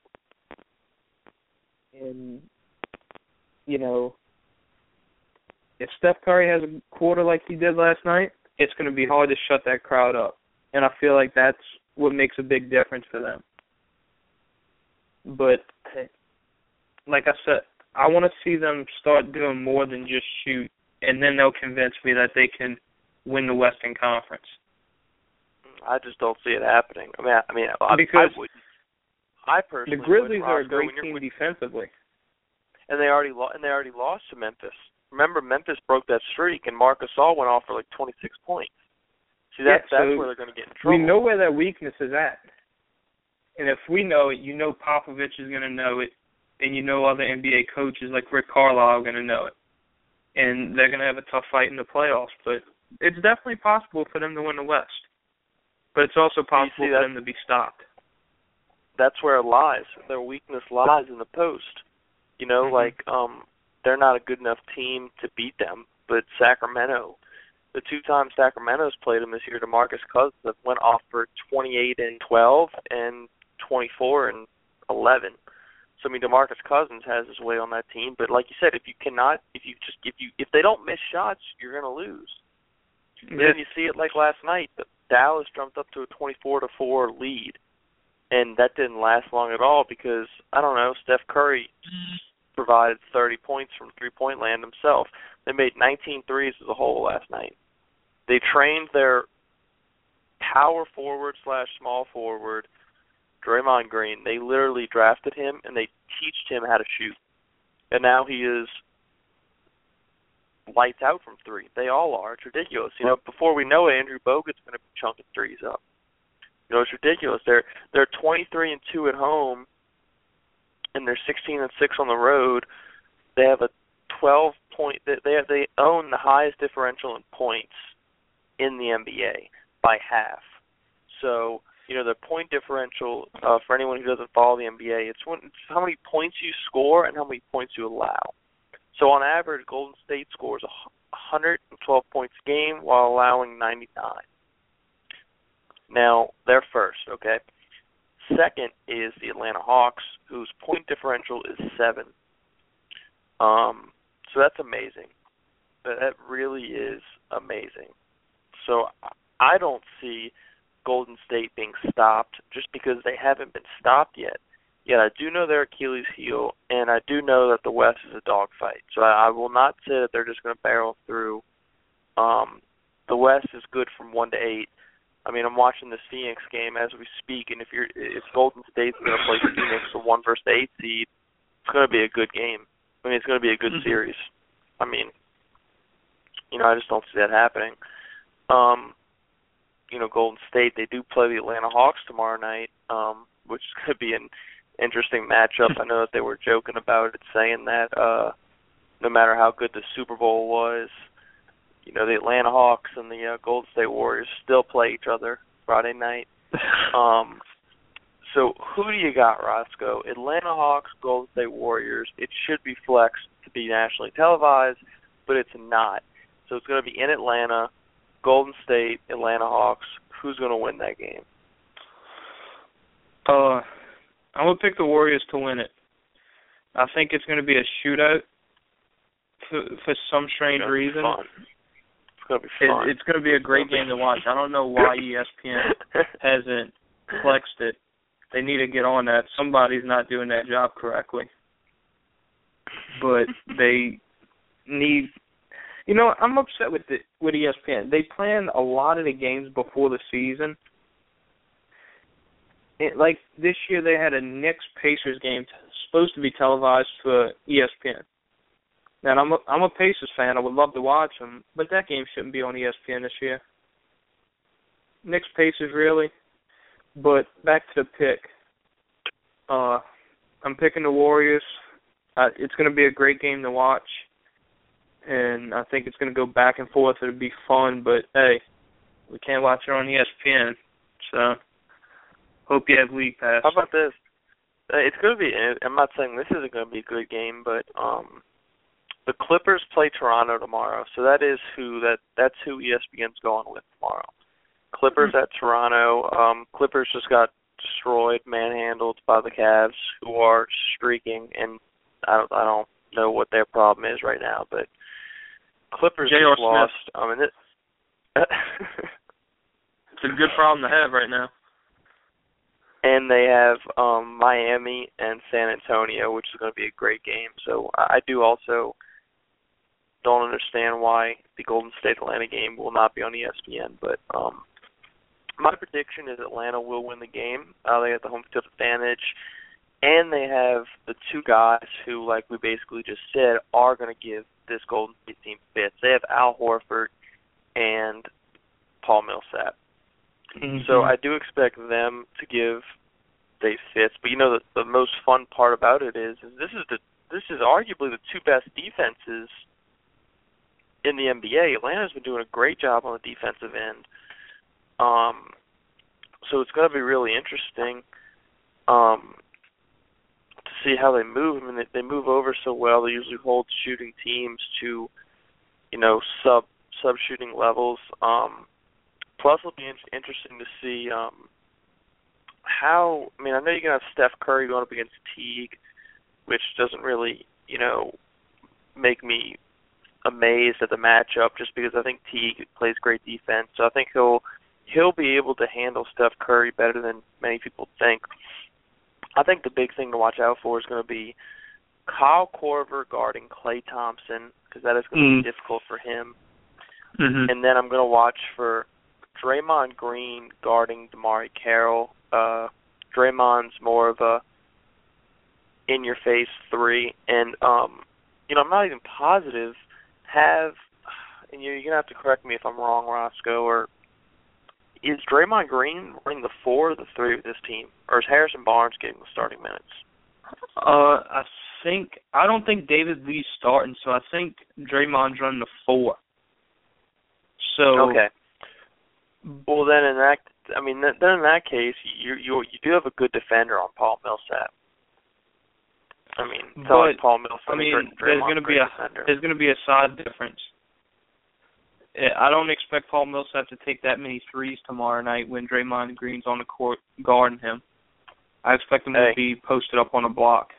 And, you know, if Steph Curry has a quarter like he did last night, it's going to be hard to shut that crowd up. And I feel like that's what makes a big difference for them. But, like I said, I want to see them start doing more than just shoot. And then they'll convince me that they can win the Western Conference. I just don't see it happening. I mean, I, I mean, I, because I wouldn't. I personally the Grizzlies would, are a Roscoe, great when team when, defensively, and they already lo- and they already lost to Memphis. Remember, Memphis broke that streak, and Marc Gasol went off for like twenty-six points. See, that's yeah, so that's where they're going to get in trouble. We know where their weakness is at, and if we know it, you know Popovich is going to know it, and you know other N B A coaches like Rick Carlisle are going to know it. And they're going to have a tough fight in the playoffs. But it's definitely possible for them to win the West. But it's also possible see, for them to be stopped. That's where it lies. Their weakness lies in the post. You know, mm-hmm. like um, they're not a good enough team to beat them. But Sacramento, the two times Sacramento's played them this year, DeMarcus Cousins went off for twenty-eight and twelve and twenty-four and eleven. So I mean, DeMarcus Cousins has his way on that team, but like you said, if you cannot, if you just if you if they don't miss shots, you're going to lose. And then you see it like last night. Dallas jumped up to a twenty-four to four lead, and that didn't last long at all because I don't know. Steph Curry provided thirty points from three-point land himself. They made nineteen threes as a whole last night. They trained their power forward slash small forward, Draymond Green. They literally drafted him and they teached him how to shoot. And now he is lights out from three. They all are. It's ridiculous. You know, before we know it, Andrew Bogut's going to be chunking threes up. You know, it's ridiculous. They're they're twenty-three and two at home, and they're sixteen and six on the road. They have a twelve point. They have they own the highest differential in points in the N B A by half. So, you know, the point differential, uh, for anyone who doesn't follow the N B A, it's, when, it's how many points you score and how many points you allow. So on average, Golden State scores one hundred twelve points a game while allowing ninety-nine. Now, they're first, okay? Second is the Atlanta Hawks, whose point differential is seven. Um, so that's amazing. That really is amazing. So I don't see Golden State being stopped just because they haven't been stopped yet. Yet I do know their Achilles heel, and I do know that the West is a dogfight. So I, I will not say that they're just going to barrel through. Um, the West is good from one to eight. I mean, I'm watching this Phoenix game as we speak, and if you're if Golden State's going to play Phoenix, the one versus the eight seed, it's going to be a good game. I mean, it's going to be a good mm-hmm. series. I mean, you know, I just don't see that happening. Um, you know, Golden State, they do play the Atlanta Hawks tomorrow night, um, which is going to be an interesting matchup. I know that they were joking about it, saying that uh, no matter how good the Super Bowl was, you know, the Atlanta Hawks and the uh, Golden State Warriors still play each other Friday night. um, so who do you got, Roscoe? Atlanta Hawks, Golden State Warriors. It should be flexed to be nationally televised, but it's not. So it's going to be in Atlanta, Golden State, Atlanta Hawks. Who's going to win that game? Uh, I'm going to pick the Warriors to win it. I think it's going to be a shootout for, for some strange it's reason. Fun. It's going to be fun. It, it's going to be a great game to watch. I don't know why E S P N hasn't flexed it. They need to get on that. Somebody's not doing that job correctly. But they need... You know, I'm upset with the, with E S P N. They plan a lot of the games before the season. It, like this year, they had a Knicks-Pacers game t- supposed to be televised for E S P N. Now, I'm a, I'm a Pacers fan. I would love to watch them, but that game shouldn't be on E S P N this year. Knicks-Pacers, really. But back to the pick. Uh, I'm picking the Warriors. Uh, it's going to be a great game to watch. And I think it's going to go back and forth. It'll be fun, but, hey, we can't watch it on E S P N. So, hope you have League Pass. How about this? Uh, it's going to be, I'm not saying this isn't going to be a good game, but um, the Clippers play Toronto tomorrow. So that is who, that that's who E S P N's going with tomorrow. Clippers mm-hmm. at Toronto. Um, Clippers just got destroyed, manhandled by the Cavs, who are streaking, and I don't, I don't know what their problem is right now, but Clippers J R. just lost. I mean, it, it's a good problem to have right now. And they have um, Miami and San Antonio, which is going to be a great game. So I do also don't understand why the Golden State Atlanta game will not be on E S P N. But um, my prediction is Atlanta will win the game. Uh, they have the home field advantage. And they have the two guys who, like we basically just said, are going to give this Golden State team fits. They have Al Horford and Paul Millsap. Mm-hmm. So I do expect them to give they fits. But you know, the, the most fun part about it is, is this is the this is arguably the two best defenses in the N B A. Atlanta's been doing a great job on the defensive end. Um, so it's going to be really interesting. Um. See how they move. I mean, they, they move over so well. They usually hold shooting teams to, you know, sub sub shooting levels. Um, plus, it'll be in- interesting to see um, how. I mean, I know you're gonna have Steph Curry going up against Teague, which doesn't really, you know, make me amazed at the matchup. Just because I think Teague plays great defense, so I think he'll he'll be able to handle Steph Curry better than many people think. I think the big thing to watch out for is going to be Kyle Korver guarding Klay Thompson, because that is going to mm. be difficult for him. Mm-hmm. And then I'm going to watch for Draymond Green guarding DeMar Carroll. Uh, Draymond's more of a in-your-face three. And, um, you know, I'm not even positive. Have, and you're going to have to correct me if I'm wrong, Roscoe, or is Draymond Green running the four or the three of this team? Or is Harrison Barnes getting the starting minutes? Uh, I think, I don't think David Lee's starting, so I think Draymond's running the four. So. Okay. Well, then in that, I mean, then in that case, you you you do have a good defender on Paul Millsap. I mean, it's not like Paul Millsap. I mean, Draymond there's going to be a defender. there's going to be a side difference. I don't expect Paul Millsap to take that many threes tomorrow night when Draymond Green's on the court guarding him. I expect him hey. to be posted up on a block.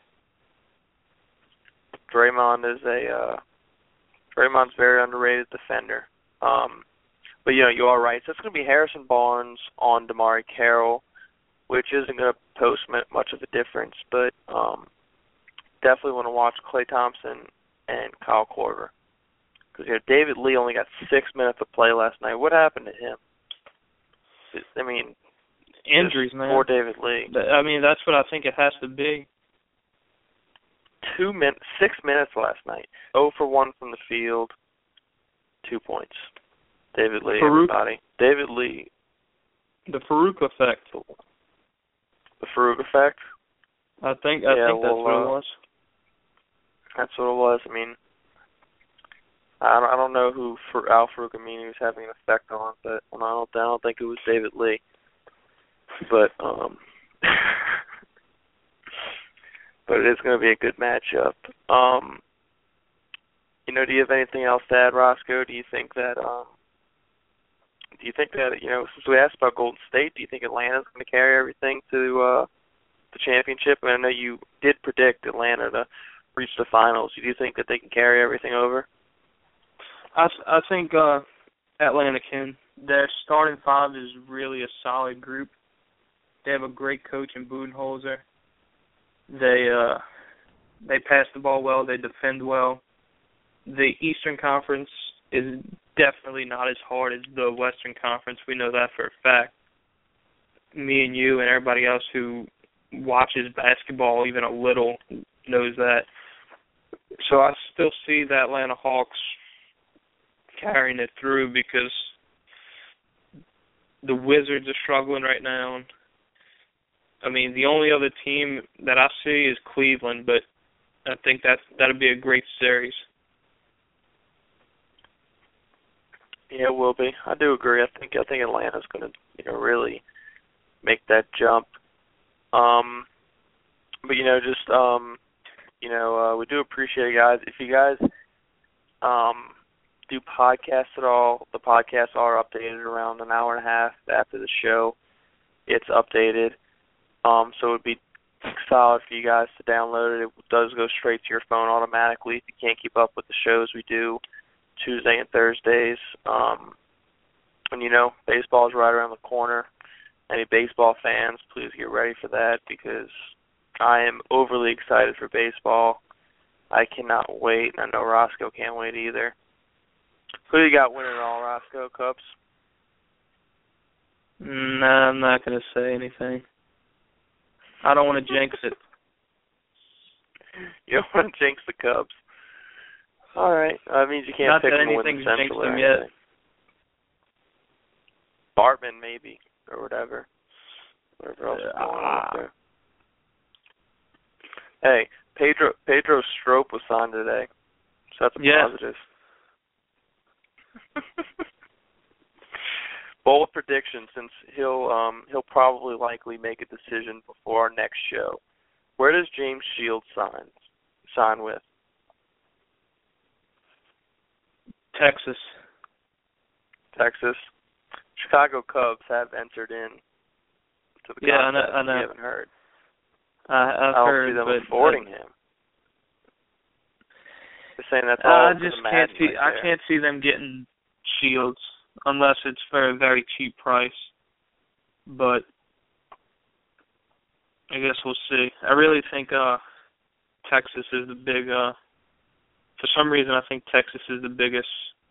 Draymond is a uh, Draymond's a very underrated defender. Um, but you know, you are right. So it's going to be Harrison Barnes on DeMarre Carroll, which isn't going to post much of a difference, but um, definitely want to watch Klay Thompson and Kyle Korver. Because you know, David Lee only got six minutes of play last night. What happened to him? I mean, injuries, man. Poor David Lee. I mean, that's what I think it has to be. Two min, six minutes last night. zero for one from the field. Two points. David Lee, Farouk, everybody. David Lee. The Farouk effect. The Farouk effect? I think I yeah, think that's well, what uh, it was. That's what it was. I mean, I don't, I don't know who for Al Farouk Aminu was having an effect on, but I don't, I don't think it was David Lee. But um, but it is going to be a good matchup. Um, you know, do you have anything else to add, Roscoe? Do you think that um, do you think that you know, since we asked about Golden State, do you think Atlanta's going to carry everything to uh, the championship? And I know you did predict Atlanta to reach the finals. Do you think that they can carry everything over? I, I think uh, Atlanta can. Their starting five is really a solid group. They have a great coach in Budenholzer. They uh, they pass the ball well. They defend well. The Eastern Conference is definitely not as hard as the Western Conference. We know that for a fact. Me and you and everybody else who watches basketball even a little knows that. So I still see the Atlanta Hawks carrying it through because the Wizards are struggling right now. I mean, the only other team that I see is Cleveland, but I think that that'll be a great series. Yeah, it will be. I do agree. I think I think Atlanta's going to, you know, really make that jump. Um, but you know, just um, you know, uh, we do appreciate it, guys. If you guys um do podcasts at all, the podcasts are updated around an hour and a half after the show. It's updated. Um, so it would be solid for you guys to download it. It does go straight to your phone automatically if you can't keep up with the shows we do Tuesday and Thursdays. Um, and, you know, baseball is right around the corner. Any baseball fans, please get ready for that because I am overly excited for baseball. I cannot wait. I know Roscoe can't wait either. Who do you got winning it all, Roscoe? Cubs? Nah, I'm not going to say anything. I don't want to jinx it. You don't want to jinx the Cubs? All right. That means you can't not pick that them to win the anything's Central jinxed or them anything. yet. Bartman, maybe, or whatever. Whatever else is going on Uh, there. Hey, Pedro Pedro Strop was signed today, so that's a yeah. positive. Bold prediction, since he'll um, he'll probably likely make a decision before our next show. Where does James Shields sign sign with? Texas. Texas. Chicago Cubs have entered in to the yeah, I contest. know. I know. You haven't heard. Uh, I've I don't heard, see them but affording uh, him. They're saying that's Uh, all I for just the can't Madden see. right I there. can't see them getting Shields unless it's for a very cheap price. But I guess we'll see. I really think uh, Texas is the big. Uh, for some reason, I think Texas is the biggest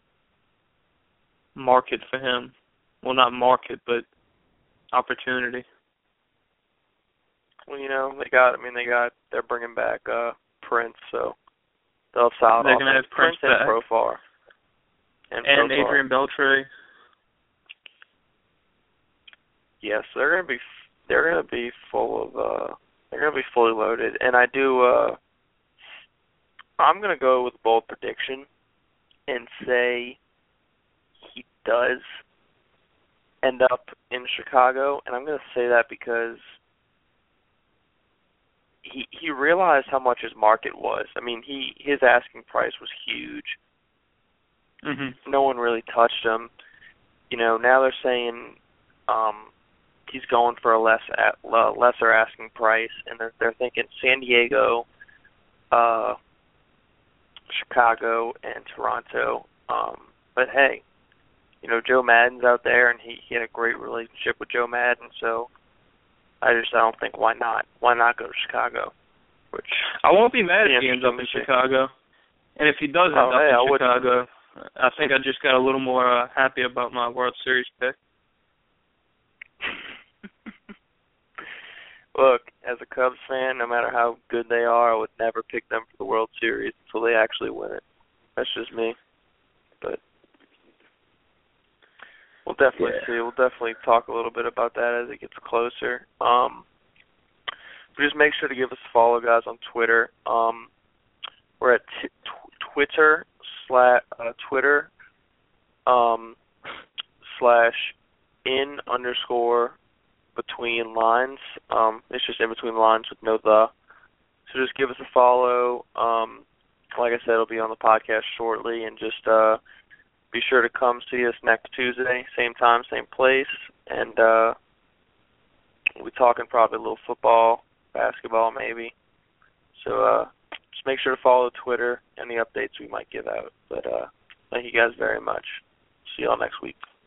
market for him. Well, not market, but opportunity. Well, you know, they got. I mean, they got. They're bringing back uh, Prince, so they'll have solid. They're gonna offense. have Prince and back. Profar. And, And Profar. Adrian Beltre. Yes, they're gonna be. They're gonna be full of. Uh, they're gonna be fully loaded, and I do. Uh, I'm gonna go with a bold prediction, and say he does end up in Chicago, and I'm gonna say that because he he realized how much his market was. I mean, he his asking price was huge. Mm-hmm. No one really touched him. You know, now they're saying um, he's going for a less uh, lesser asking price, and they're they're thinking San Diego, uh, Chicago, and Toronto. Um, but hey, you know, Joe Madden's out there, and he, he had a great relationship with Joe Madden, so I just I don't think why not? Why not go to Chicago? Which I won't be mad if he ends up in to see. Chicago. And if he does end Oh, up hey, in I Chicago, I think I just got a little more uh, happy about my World Series pick. Look, as a Cubs fan, no matter how good they are, I would never pick them for the World Series until they actually win it. That's just me. But we'll definitely yeah. see. We'll definitely talk a little bit about that as it gets closer. Um, but just make sure to give us a follow, guys, on Twitter. Um, we're at t- t- Twitter slash uh, Twitter um, slash in underscore between lines. Um, it's just in between lines with no the. So just give us a follow. Um, like I said, it'll be on the podcast shortly, and just uh, be sure to come see us next Tuesday, same time, same place, and uh, we'll be talking probably a little football, basketball maybe. So uh, just make sure to follow Twitter and the updates we might give out. But uh, thank you guys very much. See y'all next week.